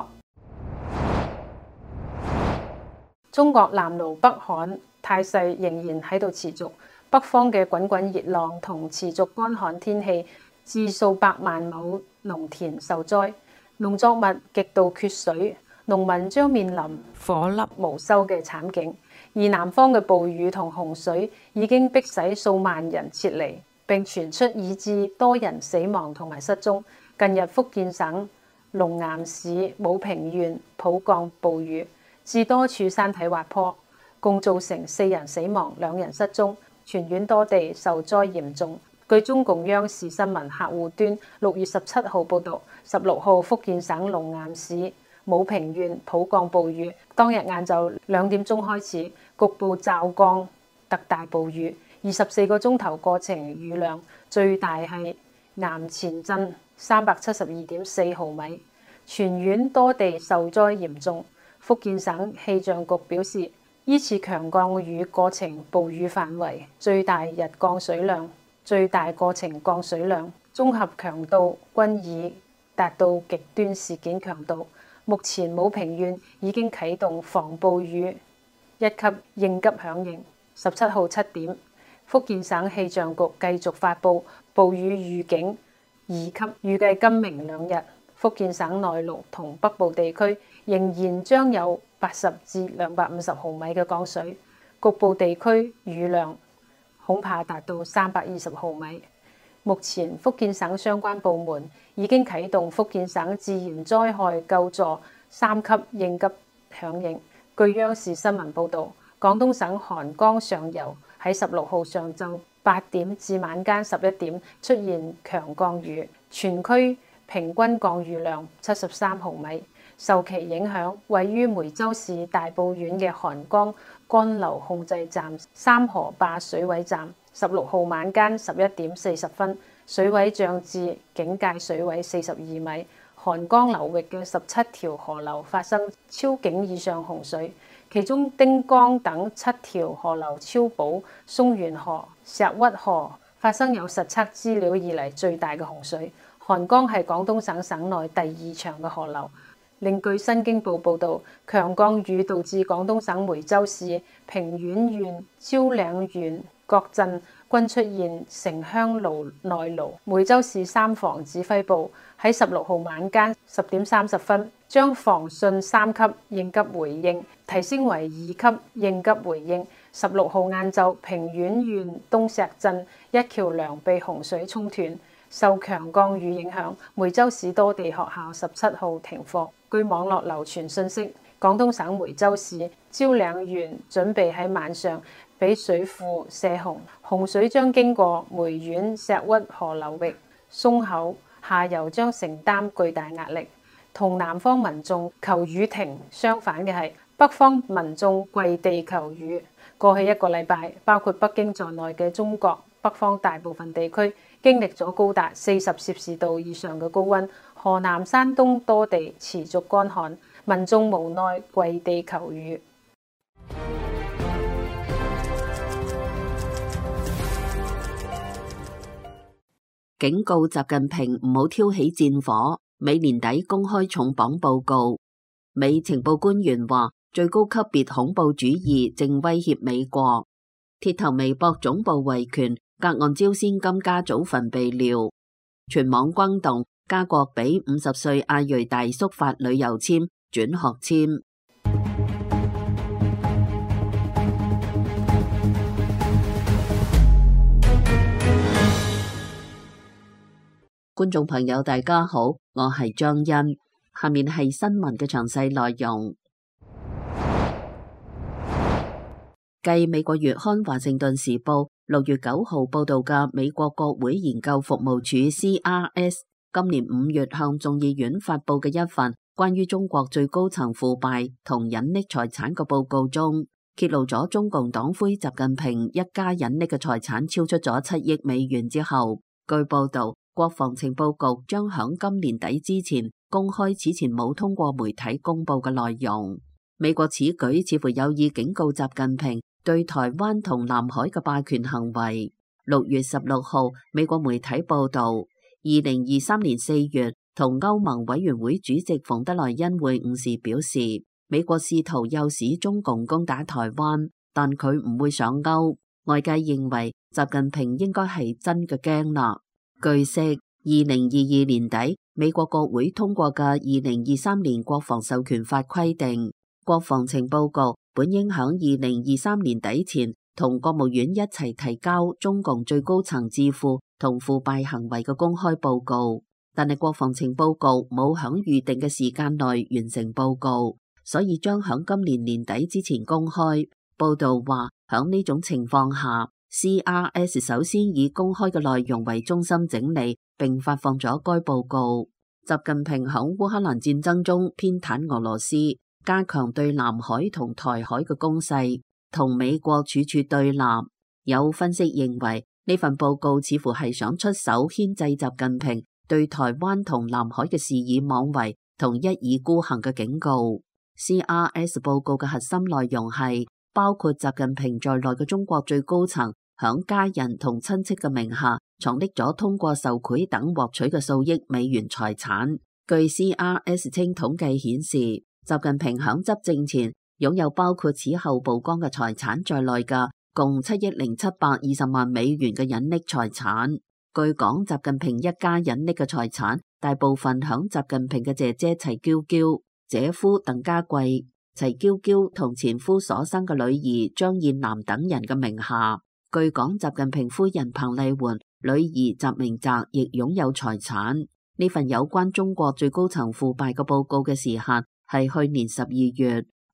中國南澇北旱態勢仍然喺度持續，北方嘅滾滾熱浪同持續乾旱天氣致數百萬畝農田受災，農作物極度缺水。農民將面臨顆粒無收嘅慘境，而南方嘅暴雨同洪水已經迫使數萬人撤離，並傳出以致多人死亡同埋失蹤。近日福建省龍岩市武平縣普降暴雨，致多處山體滑坡，共造成四人死亡、兩人失蹤，全縣多地受災嚴重。據中共央視新聞客戶端六月十七號報導，十六號福建省龍岩市武平縣普降暴雨，當日晏晝兩點鐘開始，局部驟降特大暴雨，二十四個鐘頭過程雨量最大係岩前鎮三百七十二點四毫米，全縣多地受災嚴重。福建省氣象局表示，依次強降雨過程暴雨範圍最大日降水量、最大過程降水量綜合強度均已達到極端事件強度。目前武平縣已經啟動防暴雨一級應急響應。十七號七點，福建省氣象局繼續發布暴雨預警二級，預計今明兩日福建省內陸同北部地區仍然將有八十至兩百五十毫米嘅降水，局部地區雨量恐怕達到三百二十毫米。目前福建省相關部門已經啟動福建省自然災害救助三級應急響應， 據央視新聞報導，廣東省韓江上游喺十六號上晝八點至晚間十一點出現強降雨，全區平均降雨量七十三毫米。受其影響，位於梅州市大埔縣嘅韓江乾流控制站三河壩水位站，十六號晚間十一點四十分，水位漲至警戒水位四十二米。韓江流域嘅十七條河流發生超警以上洪水，其中丁江等七條河流超保，松原河、石鬱河發生有實測資料以嚟最大嘅洪水。韓江係廣東省省內第二長嘅河流。另據新京報報導，強降雨導致廣東省梅州市平遠縣、蕉嶺縣各鎮均出現城鄉澇內澇。梅州市三防指揮部喺十六號晚間十點三十分將防汛三級應急回應提升為二級應急回應。十六號晏晝，平遠縣東石鎮一橋梁被洪水沖斷。受強降雨影響，梅州市多地學校十七號停課。據網絡流傳信息，廣東省梅州市蕉嶺縣準備喺晚上俾水庫泄洪，洪水將經過梅縣石鬱河流域松口，下游將承擔巨大壓力。同南方民眾求雨停相反嘅係，北方民眾跪地求雨。過去一個禮拜，包括北京在內嘅中國北方大部分地區經歷咗高達四十攝氏度以上嘅高溫，河南、山東多地持續乾旱，民眾無奈跪地求雨。 警告習近平唔好挑起戰火，美年底公開重磅報告。美情報官員話，最高級別恐怖主義正威脅美國。鐵頭微博總部維權，隔岸招先金家祖墳被撩，全網轟動。加國俾五十歲亞裔大叔發旅遊簽轉學簽。觀眾朋友大家好，我係張欣，下面係新聞嘅詳細內容。繼美國月刊華盛頓時報六月九號報道嘅美國國會研究服務處 C R S。今年五月向眾議院發佈嘅一份關於中國最高層腐敗同隱匿財產嘅報告中，揭露咗中共黨魁習近平一家隱匿嘅財產超出咗七億美元之後，據報道，國防情報局將響今年底之前公開此前冇通過媒體公佈嘅內容。美國此舉似乎有意警告習近平對台灣同南海嘅霸權行為。六月十六號，美國媒體報道，二零二三年四月，同歐盟委員會主席馮德萊恩會晤時表示，美國試圖誘使中共攻打台灣，但佢唔會上鈎。外界認為習近平應該係真嘅驚啦。據悉，二零二二年底，美國國會通過嘅二零二三年國防授權法規定，國防情報局本應響二零二三年底前同國務院一齊提交中共最高層智庫同腐敗行為嘅公開報告，但係國防情報局冇響預定嘅時間內完成報告，所以將響今年年底之前公開。報道話，響呢種情況下 ，C R S 首先以公開嘅內容為中心整理，並發放咗該報告。習近平響烏克蘭戰爭中偏袒俄羅斯，加強對南海同台海嘅攻勢，同美國處處對立。有分析認為，呢份報告似乎係想出手牽制習近平對台灣同南海嘅肆意妄為同一意孤行嘅警告。C R S 報告嘅核心內容係包括習近平在內嘅中國最高層響家人同親戚嘅名下藏匿咗通過受賄等獲取嘅數億美元財產。據 C R S 稱統計顯示，習近平響執政前擁有包括此後曝光嘅財產在內嘅共七億零七百二十萬美元嘅隱匿財產。據講，習近平一家隱匿嘅財產大部分響習近平嘅姐姐齊嬌嬌、姐夫鄧家貴、齊嬌嬌同前夫所生嘅女兒張燕南等人嘅名下。據講，習近平夫人彭麗媛、女兒習明澤亦擁有財產。呢份有關中國最高層腐敗嘅報告嘅時限係去年十二月。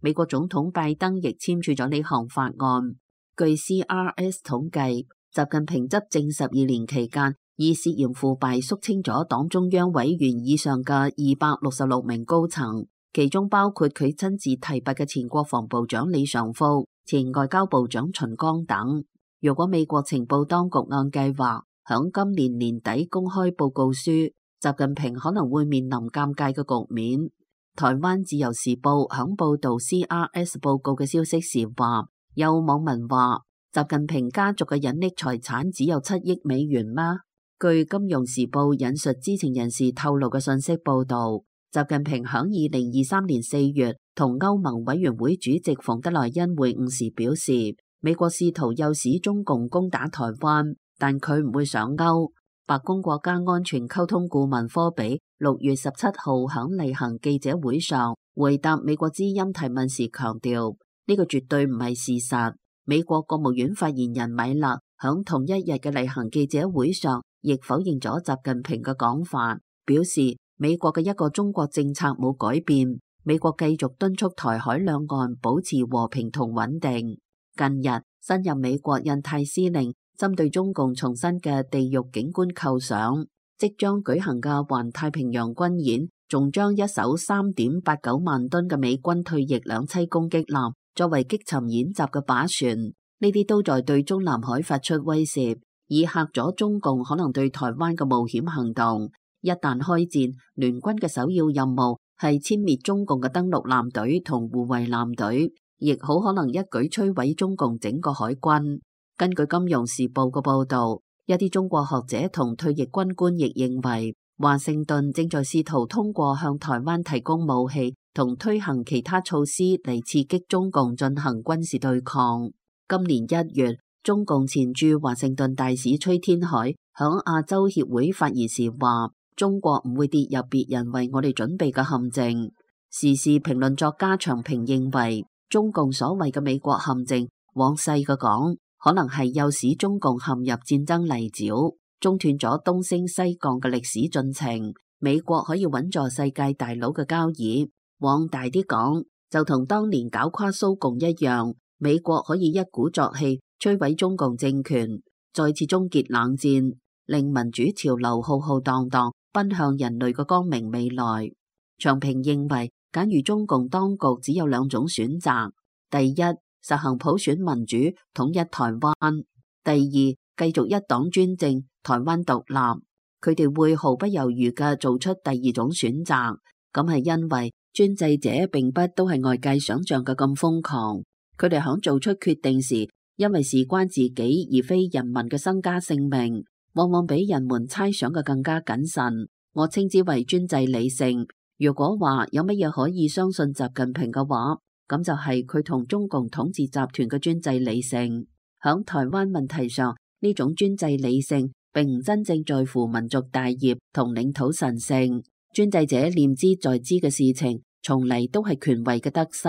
美國總統拜登亦簽署咗呢項法案。據 C R S 統計，習近平執政十二年期間，以涉嫌腐敗肅清咗黨中央委員以上嘅二百六十六名高層，其中包括佢親自提拔嘅前國防部長李尚福、前外交部長秦剛等。如果美國情報當局按計劃響今年年底公開報告書，習近平可能會面臨尷尬嘅局面。台灣自由時報響報道 C R S 報告嘅消息時話，有網民話習近平家族嘅隱匿財產只有七億美元嗎？據金融時報引述知情人士透露嘅信息報道，習近平響二零二三年四月同歐盟委員會主席馮德萊恩會晤時表示，美國試圖誘使中共攻打台灣，但佢唔會上鈎。白宮國家安全溝通顧問科比六月十七號響例行記者會上回答美國之音提問時強調，呢個絕對唔係事實。美國國務院發言人米勒響同一日嘅例行記者會上亦否認咗習近平嘅講法，表示美國嘅一個中國政策冇改變，美國繼續敦促台海兩岸保持和平同穩定。近日，新任美國印太司令針對中共重新嘅地獄景觀構想，即將舉行嘅環太平洋軍演，仲將一艘三點八九萬噸嘅美軍退役兩棲攻擊艦作為擊沉演習嘅靶船，呢啲都在對中南海發出威懾，以嚇咗中共可能對台灣嘅冒險行動。一旦開戰，聯軍嘅首要任務係殲滅中共嘅登陸艦隊同護衛艦隊，亦好可能一舉摧毀中共整個海軍。根據金融時報嘅報道，一啲中國學者同退役軍官亦認為，華盛頓正在試圖通過向台灣提供武器同推行其他措施嚟刺激中共進行軍事對抗。今年一月，中共前駐華盛頓大使崔天凱響亞洲協會發言時話，中國唔會跌入別人為我哋準備嘅陷阱。時事評論作家長平認為，中共所謂嘅美國陷阱，往細嘅講，可能係誘使中共陷入戰爭泥沼，中斷咗東升西降嘅歷史進程。美國可以穩坐世界大佬嘅交椅。往大啲講，就同當年搞垮蘇共一樣，美國可以一鼓作氣摧毀中共政權，再次終結冷戰，令民主潮流浩浩蕩蕩奔向人類嘅光明未來。長平認為，假如中共當局只有兩種選擇：第一，實行普選民主統一台灣；第二，繼續一黨專政台灣獨立。佢哋會毫不猶豫嘅做出第二種選擇，咁係因為專制者並不都係外界想象嘅咁瘋狂。佢哋響做出決定時，因為事關自己而非人民嘅身家性命，往往比人們猜想嘅更加謹慎。我稱之為專制理性。如果話有乜嘢可以相信習近平嘅話，咁就係佢同中共統治集團嘅專制理性。響台灣問題上，呢種專制理性並唔真正在乎民族大業同領土神聖。專制者念之在之嘅事情，從嚟都係權位嘅得失。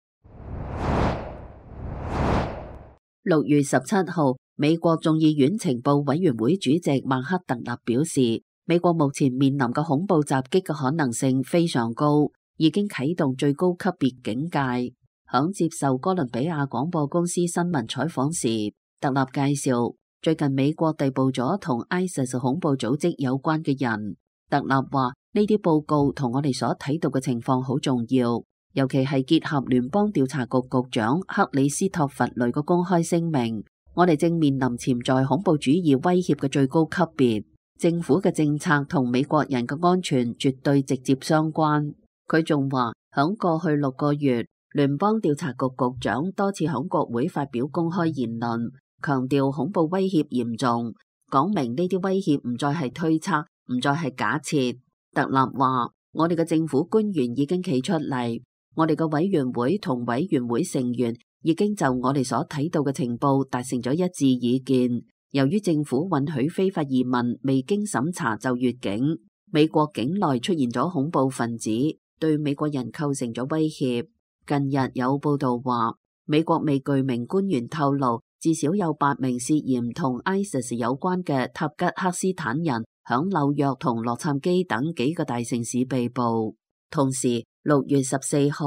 六月十七號，美國眾議院情報委員會主席曼克特納表示，美國目前面臨嘅恐怖襲擊嘅可能性非常高，已經啟動最高級別警戒。響接受哥倫比亞廣播公司新聞採訪時，特納介紹最近美國逮捕咗同 ISIS 恐怖組織有關嘅人。特納話，呢啲報告同我哋所睇到嘅情況好重要，尤其係結合聯邦調查局局長克里斯托弗雷嘅公開聲明，我哋正面臨潛在恐怖主義威脅嘅最高級別。政府嘅政策同美國人嘅安全絕對直接相關。佢仲話，響過去六個月，聯邦調查局局長多次響國會發表公開言論，強調恐怖威脅嚴重，講明呢啲威脅唔再係推測，唔再係假設。特納話，我哋嘅政府官員已經企出嚟，我哋嘅委員會同委員會成員已經就我哋所睇到嘅情報達成咗一致意見。由於政府允許非法移民未經審查就越境，美國境內出現咗恐怖分子，對美國人構成咗威脅。近日有報道話，美國未具名官員透露，至少有八名涉嫌同 ISIS 有關嘅塔吉克斯坦人響紐約同洛杉磯等幾個大城市被捕。同時，六月十四號，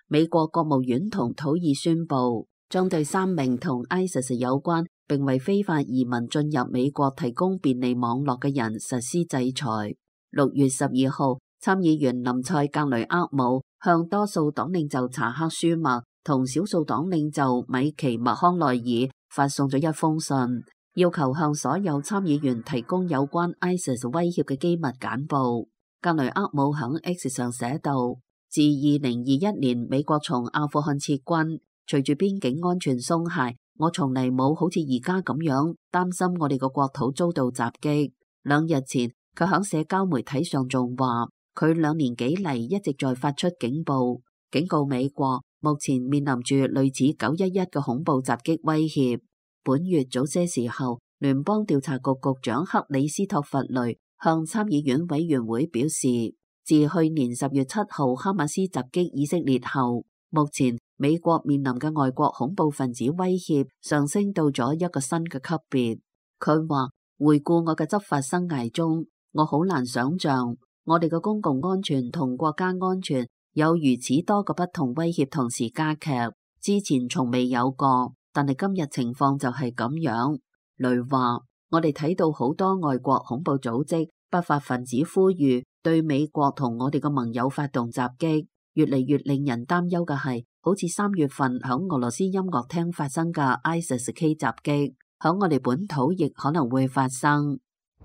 美國國務院同土耳其宣布，將對三名同 ISIS 有關並為非法移民進入美國提供便利網絡嘅人實施制裁。六月十二號，參議員林賽格雷厄姆向多數黨領袖查克舒默同少數黨領袖米奇麥康奈爾發送咗一封信，要求向所有參議員提供有關 ISIS 威脅嘅機密簡報。格雷厄姆響 X 上寫道：自二零二一年美國從阿富汗撤軍，隨住邊境安全鬆懈，我從嚟冇好似而家咁樣擔心我哋個國土遭到襲擊。兩日前，佢響社交媒體上仲話，佢兩年幾嚟一直在發出警報，警告美國目前面臨住類似九一一嘅恐怖襲擊威脅。本月早些時候，聯邦調查局局長克里斯托弗雷向參議院委員會表示，自去年十月七號哈馬斯襲擊以色列後，目前美國面臨嘅外國恐怖分子威脅上升到咗一個新嘅級別。佢話，回顧我嘅執法生涯中，我好難想象我哋嘅公共安全同國家安全有如此多個不同威脅同時加劇，之前從未有過，但係今日情況就係咁樣。雷話，我哋睇到好多外國恐怖組織、不法分子呼籲對美國同我哋嘅盟友發動襲擊，越嚟越令人擔憂嘅係，好似三月份響俄羅斯音樂廳發生嘅 ISIS K 襲擊，響我哋本土亦可能會發生。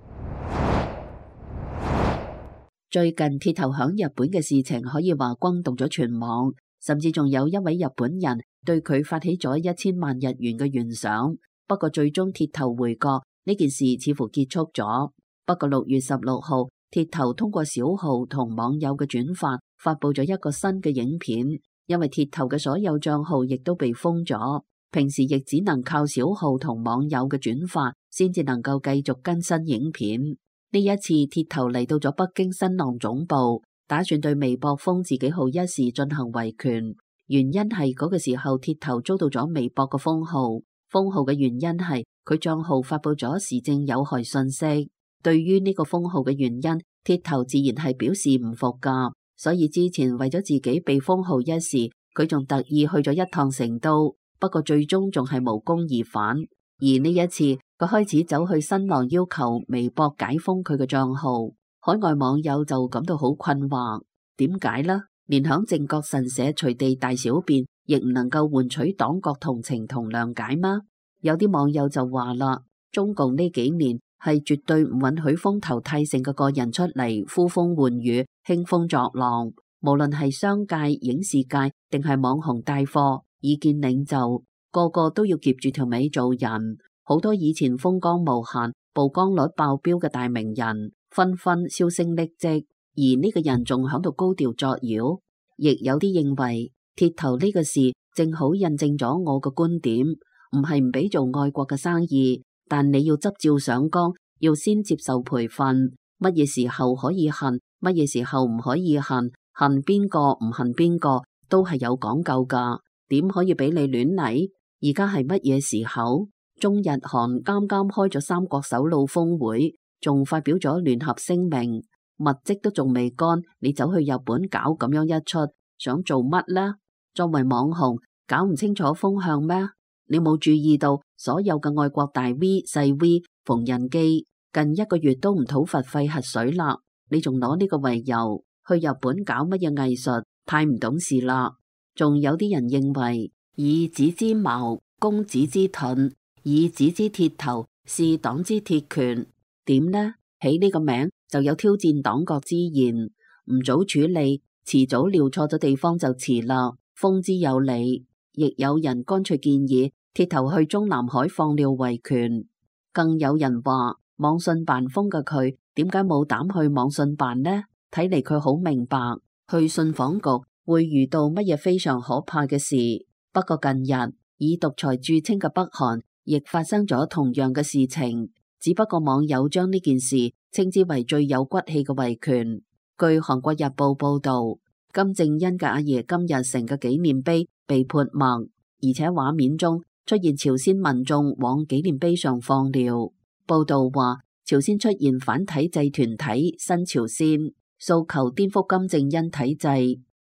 最近鐵頭響日本嘅事情可以話轟動咗全網，甚至仲有一位日本人對佢發起咗一千萬日元嘅懸賞。不過最終鐵頭回國，呢件事似乎結束咗。不過六月十六號，鐵頭通過小號同網友嘅轉發，發佈咗一個新嘅影片。因為鐵頭嘅所有賬號亦都被封咗，平時亦只能靠小號同網友嘅轉發，先至能夠繼續更新影片。呢一次鐵頭嚟到咗北京新浪總部，打算對微博封自己號一事進行維權。原因係嗰個時候鐵頭遭到咗微博嘅封號。封號嘅原因係佢賬號發佈咗時政有害信息。對於呢個封號嘅原因，鐵頭自然係表示唔服噶。所以之前為咗自己被封號一事，佢仲特意去咗一趟成都。不過最終仲係無功而返。而呢一次，佢開始走去新浪要求微博解封佢嘅賬號。海外網友就感到好困惑，點解呢？連響靖國神社隨地大小便，亦唔能夠換取黨國同情同諒解嗎？有啲網友就話啦，中共呢幾年係絕對唔允許風頭太盛嘅個人出嚟呼風喚雨、興風作浪，無論係商界、影視界定係網紅帶貨、意見領袖，個個都要夾住條尾做人。好多以前風光無限、曝光率爆標嘅大名人，紛紛銷聲匿跡。而呢個人仲喺度高調作妖，亦有啲認為鐵頭呢個事正好印證咗我嘅觀點，唔係唔俾做愛國嘅生意，但你要執照上崗，要先接受培訓，乜嘢時候可以恨，乜嘢時候唔可以恨，恨邊個唔恨邊個都係有講究噶，點可以俾你亂嚟？而家係乜嘢時候？中日韓啱啱開咗三國首腦峰會，仲發表咗聯合聲明。物職都仲未乾，你走去日本搞咁樣一出，想做乜呢？作為網紅，搞唔清楚風向咩？你冇注意到所有嘅外國大 V 細 V 縫紉機近一個月都唔討伐費核水啦，你仲攞呢個為由去日本搞乜嘢藝術？太唔懂事啦！仲有啲人認為以子之矛攻子之盾，以子之鐵頭是黨之鐵拳，點呢？起呢個名就有挑戰黨國之嫌，唔早處理，遲早料錯咗地方就遲啦。封之有理，亦有人乾脆建議鐵頭去中南海放料維權，更有人話網信辦封嘅佢點解冇膽去網信辦呢？睇嚟佢好明白去信訪局會遇到乜嘢非常可怕嘅事。不過近日以獨裁著稱嘅北韓亦發生咗同樣嘅事情。只不過網友將呢件事稱之為最有骨氣嘅維權。據韓國日報報道，金正恩嘅阿爺金日成嘅紀念碑被潑墨，而且畫面中出現朝鮮民眾往紀念碑上放料。報道話，朝鮮出現反體制團體新朝鮮，訴求顛覆金正恩體制。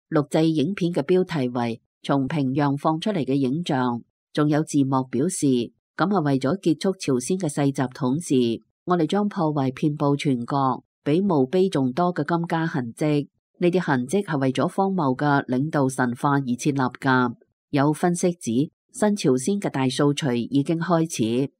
錄製影片嘅標題為從平壤放出嚟嘅影像，仲有字幕表示，咁係為咗結束朝鮮嘅世襲統治，我哋將破壞遍佈全國，比墓碑仲多嘅金家痕跡。呢啲痕跡係為咗荒謬嘅領導神話而設立噶。有分析指，新朝鮮嘅大掃除已經開始。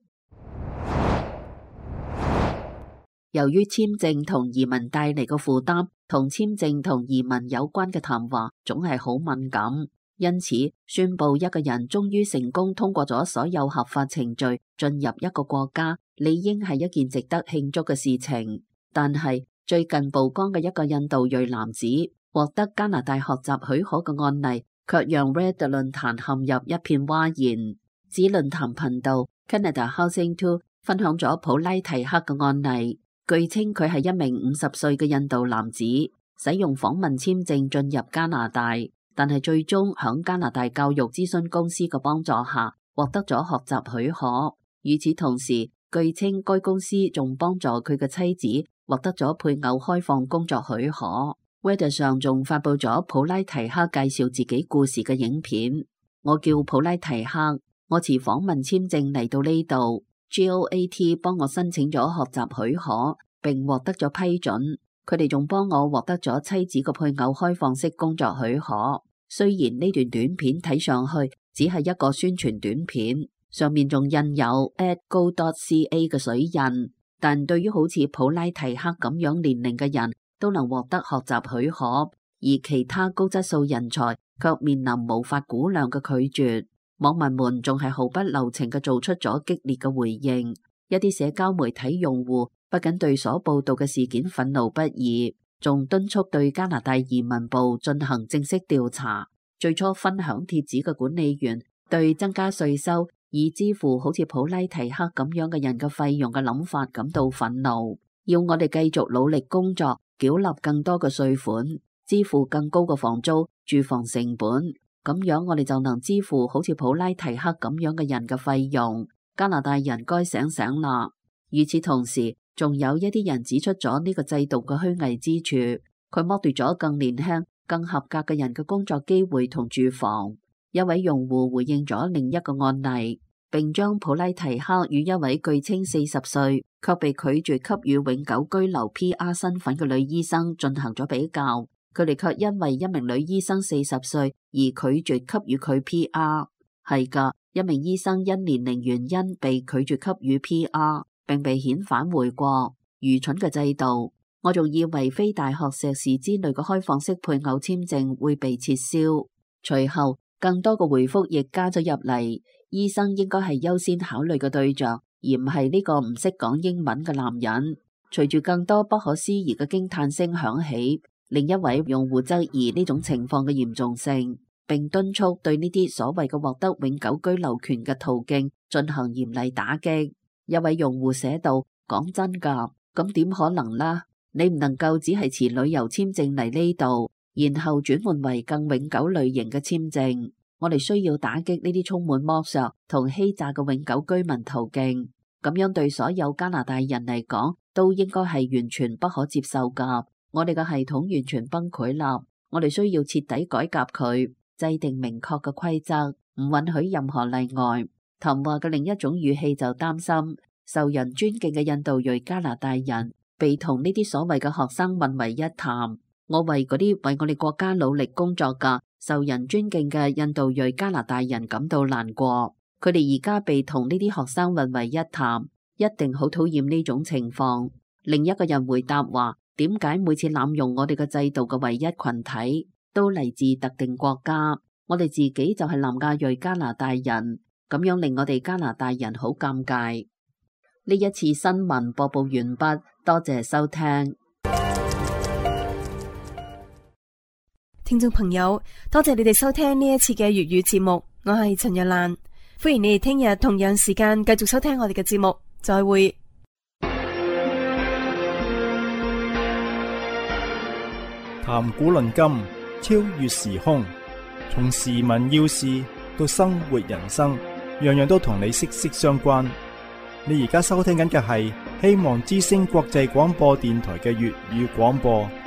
由於簽證同移民帶嚟嘅負擔，同簽證同移民有關嘅談話總係好敏感，因此宣布一個人終於成功通過咗所有合法程序進入一個國家，理應係一件值得慶祝嘅事情。但係最近曝光嘅一個印度裔男子獲得加拿大學習許可嘅案例，卻讓 Reddit 論壇陷入一片譁然。指論壇頻道 Canada Housing Two 分享咗普拉提克嘅案例。據稱佢係一名五十歲嘅印度男子，使用訪問簽證進入加拿大，但係最終響加拿大教育諮詢公司嘅幫助下獲得咗學習許可。與此同時，據稱該公司仲幫助佢嘅妻子獲得咗配偶開放工作許可。Reddit 上仲發佈咗普拉提克介紹自己故事嘅影片。我叫普拉提克，我持訪問簽證嚟到呢度。G O A T 幫我申請咗學習許可，並獲得咗批准。佢哋仲幫我獲得咗妻子嘅配偶開放式工作許可。雖然呢段短片睇上去只係一個宣傳短片，上面仲印有 at go dot c a 嘅水印，但對於好似普拉提克咁樣年齡嘅人都能獲得學習許可，而其他高質素人才卻面臨無法估量嘅拒絕。網民們仲係毫不留情嘅做出咗激烈嘅回應。一啲社交媒體用戶不僅對所報道嘅事件憤怒不已，仲敦促對加拿大移民部進行正式調查。最初分享帖子嘅管理員對增加稅收以支付好似普拉提克咁樣嘅人嘅費用嘅諗法感到憤怒，要我哋繼續努力工作，繳納更多嘅稅款，支付更高嘅房租、住房成本。咁樣我哋就能支付好似普拉提克咁樣嘅人嘅費用。加拿大人該醒醒啦！與此同時，仲有一啲人指出咗呢個制度嘅虛偽之處，佢剝奪咗更年輕、更合格嘅人嘅工作機會同住房。一位用戶回應咗另一個案例，並將普拉提克與一位據稱四十歲卻被拒絕給予永久居留 P R 身份嘅女醫生進行咗比較。佢哋卻因為一名女醫生四十歲而拒絕給予佢 P R。係噶，一名醫生因年齡原因被拒絕給予 P R， 並被遣返回國。愚蠢嘅制度！我仲以為非大學碩士之類嘅開放式配偶簽證會被撤銷。隨後，更多嘅回覆亦加咗入嚟。醫生應該係優先考慮嘅對象，而唔係呢個唔識講英文嘅男人。隨住更多不可思議嘅驚嘆聲響起，另一位用戶質疑呢種情況嘅嚴重性，並敦促對呢啲所謂嘅獲得永久居留權嘅途徑進行嚴厲打擊。一位用戶寫道：講真㗎，咁點可能啦？你唔能夠只係持旅遊簽證嚟呢度，然後轉換為更永久類型嘅簽證。我哋需要打擊呢啲充滿剝削同欺詐嘅永久居民途徑。咁樣對所有加拿大人嚟講，都應該係完全不可接受㗎。我哋嘅系統完全崩潰啦，我哋需要徹底改革佢，制定明確嘅規則，唔允許任何例外。談話嘅另一種語氣就擔心，受人尊敬嘅印度裔加拿大人被同呢啲所謂嘅學生混為一談。我為嗰啲為我哋國家努力工作嘅受人尊敬嘅印度裔加拿大人感到難過。佢哋而家被同呢啲學生混為一談，一定好討厭呢種情況。另一個人回答話：點解每次濫用我哋嘅制度嘅唯一群體都嚟自特定國家？我哋自己就係南亞裔加拿大人，咁樣令我哋加拿大人好尷尬。呢一次新聞播報完畢，多謝收聽。 聽眾朋友，多謝你哋收聽呢一次嘅粵語節目，我係陳日蘭，歡迎你哋聽日同樣時間繼續收聽我哋嘅節目，再會。 談古論今，超越時空，從時聞要事到生活人生，樣樣都同你息息相關。你而家收聽緊嘅係希望之聲國際廣播電台嘅粵語廣播。